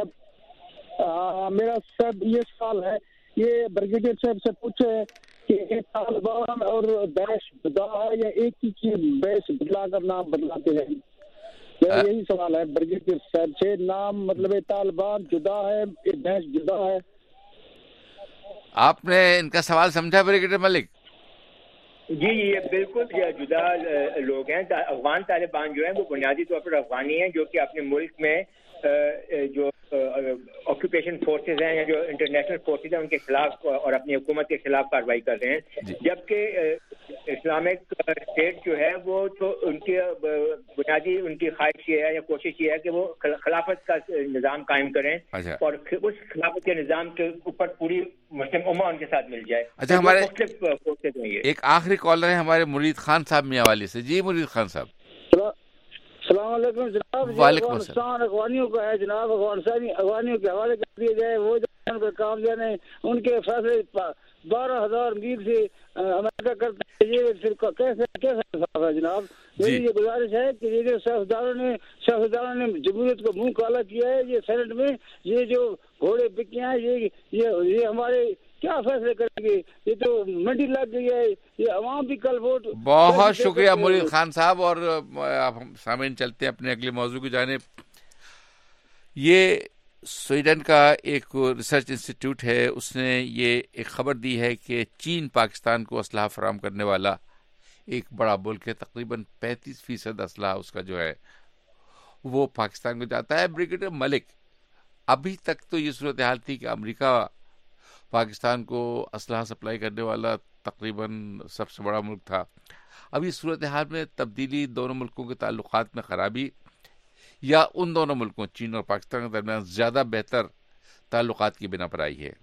میرا صاحب یہ سوال ہے, یہ بریگیڈیئر صاحب سے پوچھے کہ طالبان اور داعش جدا ہے یا ایک ہی چیز بیس بدلا کر نام بدلاتے ہیں؟ میرا یہی سوال ہے بریگیڈیئر صاحب سے. نام مطلب طالبان جدا ہے, داعش جدا ہے. آپ نے ان کا سوال سمجھا بریگیڈیئر ملک؟ جی یہ بالکل جدا لوگ ہیں. افغان طالبان جو ہیں وہ بنیادی طور پر افغانی ہیں جو کہ اپنے ملک میں جو آکوپیشن فورسز ہیں یا جو انٹرنیشنل فورسز ہیں ان کے خلاف اور اپنی حکومت کے خلاف کارروائی کر رہے ہیں, جبکہ اسلامک اسٹیٹ جو ہے وہ تو ان کی بنیادی ان کی خواہش یہ ہے یا کوشش یہ ہے کہ وہ خلافت کا نظام قائم کریں اور اس خلافت کے نظام کے اوپر پوری مسلم امہ ان کے ساتھ مل جائے. اچھا ہمارے فورسز ہیں. ایک آخری کالر ہے ہمارے مرید خان صاحب میاں والی سے. جی مرید خان صاحب. السلام السلام علیکم جناب. وعلیکم افغانستان افغانیوں کا ہے جناب, افغانستانی افغانیوں کے حوالے کر دیا جائے, وہ جو ان کا کام جانے ان کے فیصلے بارہ ہزار میل سے امریکہ کرتا ہے, یہ پھر کیسے کیسا انصاف ہے جناب؟ میری یہ گزارش ہے کہ یہ جو سیاستدانوں نے سیاستدانوں نے جمہوریت کو منہ کالا کیا ہے, یہ سینٹ میں یہ جو گھوڑے بکیاں ہیں, یہ یہ ہمارے کیا فیصلے کریں گے؟ یہ تو منڈی لگ گئی ہے, یہ عوام بھی کل ووٹ. بہت شکریہ مرید خان صاحب. اور ہم سامعین چلتے ہیں اپنے اگلے موضوع کی جانب. یہ سویڈن کا ایک ریسرچ انسٹیٹیوٹ ہے, اس نے یہ ایک خبر دی ہے کہ چین پاکستان کو اسلحہ فراہم کرنے والا ایک بڑا ملک ہے. تقریباً پینتیس فیصد اسلحہ اس کا جو ہے وہ پاکستان کو جاتا ہے. بریگیڈیئر ملک, ابھی تک تو یہ صورتحال تھی کہ امریکہ پاکستان کو اسلحہ سپلائی کرنے والا تقریباً سب سے بڑا ملک تھا. اب اس صورتحال میں تبدیلی دونوں ملکوں کے تعلقات میں خرابی یا ان دونوں ملکوں چین اور پاکستان کے درمیان زیادہ بہتر تعلقات کی بنا پر آئی ہے؟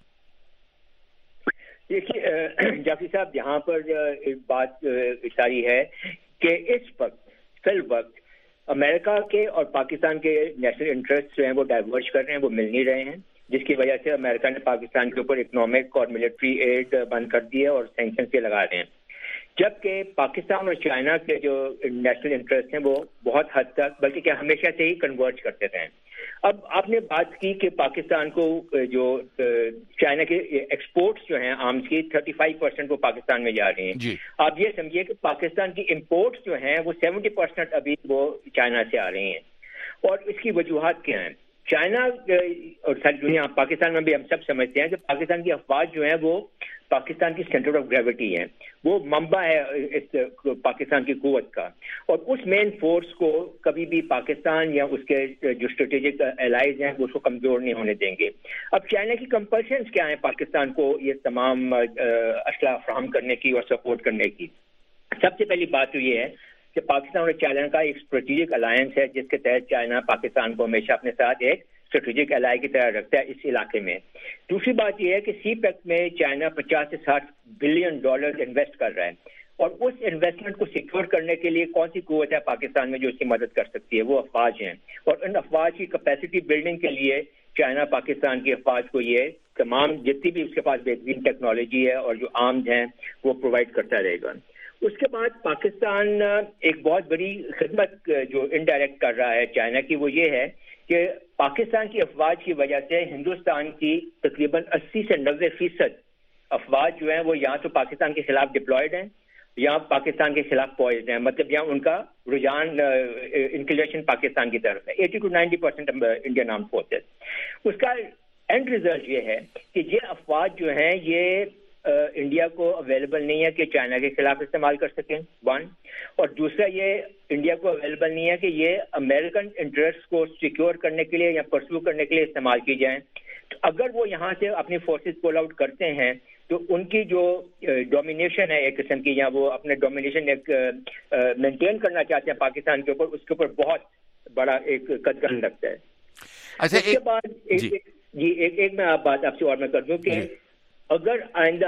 دیکھیے جعفری صاحب, یہاں پر ایک بات ساری ہے کہ اس وقت فی الوقت امریکہ کے اور پاکستان کے نیشنل انٹرسٹ جو ہیں وہ ڈائیورج کر رہے ہیں, وہ مل نہیں رہے ہیں, جس کی وجہ سے امریکہ نے پاکستان کے اوپر اکنامک اور ملٹری ایڈ بند کر دی ہے اور سینکشن سے لگا رہے ہیں. جبکہ پاکستان اور چائنا کے جو نیشنل انٹرسٹ ہیں وہ بہت حد تک بلکہ کہ ہمیشہ سے ہی کنورج کرتے رہے ہیں. اب آپ نے بات کی کہ پاکستان کو جو چائنا کے ایکسپورٹس جو ہیں آرمز کی تھرٹی فائیو پرسینٹ وہ پاکستان میں جا رہے ہیں جی. آپ یہ سمجھیے کہ پاکستان کی امپورٹس جو ہیں وہ سیونٹی پرسینٹ ابھی وہ چائنا سے آ رہی ہیں. اور اس کی وجوہات کیا ہیں؟ چائنا اور ساری دنیا, پاکستان میں بھی ہم سب سمجھتے ہیں کہ پاکستان کی افواج جو ہیں وہ پاکستان کی سینٹر آف گریوٹی ہیں, وہ منبع ہے اس پاکستان کی قوت کا, اور اس مین فورس کو کبھی بھی پاکستان یا اس کے جو اسٹریٹجک الائز ہیں وہ اس کو کمزور نہیں ہونے دیں گے. اب چائنا کی کمپلشنز کیا ہیں پاکستان کو یہ تمام اسلحہ فراہم کرنے کی اور سپورٹ کرنے کی؟ سب سے پہلی بات تو یہ ہے کہ پاکستان اور چائنا کا ایک اسٹریٹجک الائنس ہے جس کے تحت چائنا پاکستان کو ہمیشہ اپنے ساتھ ایک اسٹریٹجک الائی کی طرح رکھتا ہے اس علاقے میں. دوسری بات یہ ہے کہ سی پیک میں چائنا پچاس سے ساٹھ بلین ڈالر انویسٹ کر رہا ہے, اور اس انویسٹمنٹ کو سیکیور کرنے کے لیے کون سی قوت ہے پاکستان میں جو اس کی مدد کر سکتی ہے؟ وہ افواج ہیں, اور ان افواج کی کیپیسٹی بلڈنگ کے لیے چائنا پاکستان کی افواج کو یہ تمام جتنی بھی اس کے پاس بہترین ٹیکنالوجی ہے اور جو آرمز ہیں وہ پرووائڈ کرتا رہے گا. اس کے بعد پاکستان ایک بہت بڑی خدمت جو انڈائریکٹ کر رہا ہے چائنا کی, وہ یہ ہے کہ پاکستان کی افواج کی وجہ سے ہندوستان کی تقریباً اسی سے نوے فیصد افواج جو ہیں وہ یہاں تو پاکستان کے خلاف ڈپلائڈ ہیں, یہاں پاکستان کے خلاف پوائزڈ ہیں, مطلب یہاں ان کا رجحان انکلیشن پاکستان کی طرف ہے. Eighty two ninety percent Indian arm forces. اس کا اینڈ ریزلٹ یہ ہے کہ یہ افواج جو ہیں یہ انڈیا کو اویلیبل نہیں ہے کہ چائنا کے خلاف استعمال کر سکیں, ون. اور دوسرا یہ انڈیا کو اویلیبل نہیں ہے کہ یہ امریکن انٹرسٹ کو سیکیور کرنے کے لیے یا پرسو کرنے کے لیے استعمال کی جائیں. تو اگر وہ یہاں سے اپنی فورسز پول آؤٹ کرتے ہیں تو ان کی جو ڈومینیشن ہے ایک قسم کی, یا وہ اپنے ڈومینیشن ایک مینٹین کرنا چاہتے ہیں پاکستان کے اوپر, اس کے اوپر بہت بڑا ایک قدغن لگتا ہے. اس کے بعد جی ایک ایک میں آپ بات آپ سے اور میں کر دوں کہ اگر آئندہ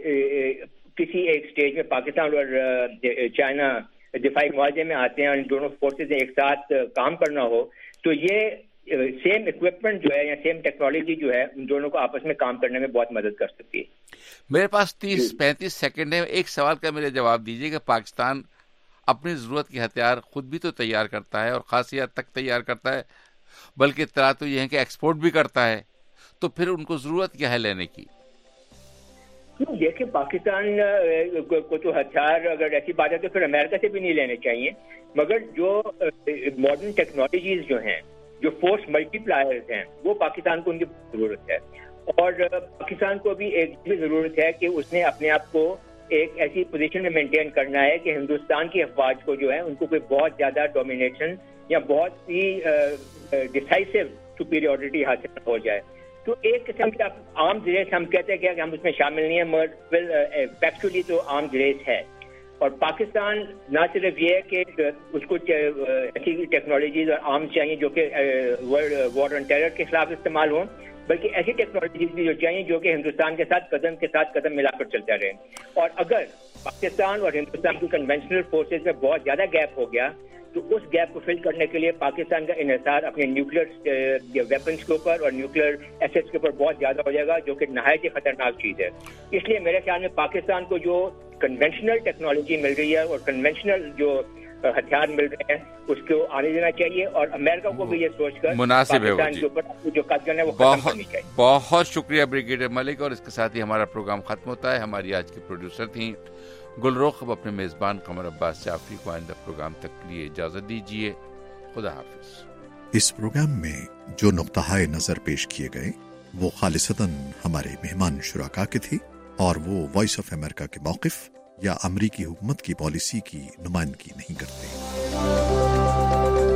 کسی ایک سٹیج میں پاکستان اور چائنا دفاعی معاہدے میں آتے ہیں اور ان دونوں فورسز ایک ساتھ کام کرنا ہو تو یہ سیم اکوپمنٹ جو ہے یا سیم ٹیکنالوجی جو ہے ان دونوں کو آپس میں کام کرنے میں بہت مدد کر سکتی ہے. میرے پاس تیس پینتیس سیکنڈ ہے, ایک سوال کا میرے جواب دیجیے کہ پاکستان اپنی ضرورت کے ہتھیار خود بھی تو تیار کرتا ہے اور خاصی حد تک تیار کرتا ہے, بلکہ اطلاع تو یہ ہے کہ ایکسپورٹ بھی کرتا ہے, تو پھر ان کو ضرورت کیا ہے لینے کی؟ دیکھیں پاکستان کو تو ہتھیار اگر ایسی بات ہے تو پھر امریکہ سے بھی نہیں لینے چاہیے, مگر جو ماڈرن ٹیکنالوجیز جو ہیں, جو فورس ملٹی پلائرز ہیں, وہ پاکستان کو ان کی ضرورت ہے. اور پاکستان کو بھی ایک بھی ضرورت ہے کہ اس نے اپنے آپ کو ایک ایسی پوزیشن میں مینٹین کرنا ہے کہ ہندوستان کی افواج کو جو ہے ان کو کوئی بہت زیادہ ڈومینیشن یا بہت ہی ڈیسائسو سپیریورٹی حاصل ہو جائے. تو ایک قسم کا عام ریس ہم کہتے ہیں کہ ہم اس میں شامل نہیں ہیں, مگر فیکچولی تو عام ریس ہے. اور پاکستان نہ صرف یہ ہے کہ اس کو ایسی ٹیکنالوجیز اور آرمز چاہیے جو کہ وار آن ٹیرر کے خلاف استعمال ہوں, بلکہ ایسی ٹیکنالوجیز بھی جو چاہیے جو کہ ہندوستان کے ساتھ قدم کے ساتھ قدم ملا کر چلتا رہے. اور اگر پاکستان اور ہندوستان کی کنونشنل فورسز میں بہت زیادہ گیپ ہو گیا تو اس گیپ کو فل کرنے کے لیے پاکستان کا انحصار اپنے نیوکلیر ویپنس کے اوپر اور نیوکلیر ایسیٹس کے اوپر بہت زیادہ ہو جائے گا، جو کہ نہایت ہی خطرناک چیز ہے. اس لیے میرے خیال میں پاکستان کو جو کنونشنل ٹیکنالوجی مل رہی ہے اور کنونشنل جو ہتھیار مل رہے ہیں اس کو آنے دینا چاہیے، اور امریکہ کو بھی یہ سوچ کر مناسب ہے پاکستان کے اوپر جو قدغن ہے وہ ختم کرنی چاہیے. بہت شکریہ بریگیڈیئر ملک، اور اس کے ساتھ ہی ہمارا پروگرام ختم ہوتا ہے. ہماری آج کی پروڈیوسر تھیں گلرخ. اب اپنے میزبان قمر عباس جعفری کو آئندہ پروگرام تک کے لیے اجازت دیجیے. خدا حافظ. اس پروگرام میں جو نقطہ نظر پیش کیے گئے وہ خالصتاً ہمارے مہمان شرکا کے تھے، اور وہ وائس آف امریکہ کے موقف یا امریکی حکومت کی پالیسی کی نمائندگی نہیں کرتے.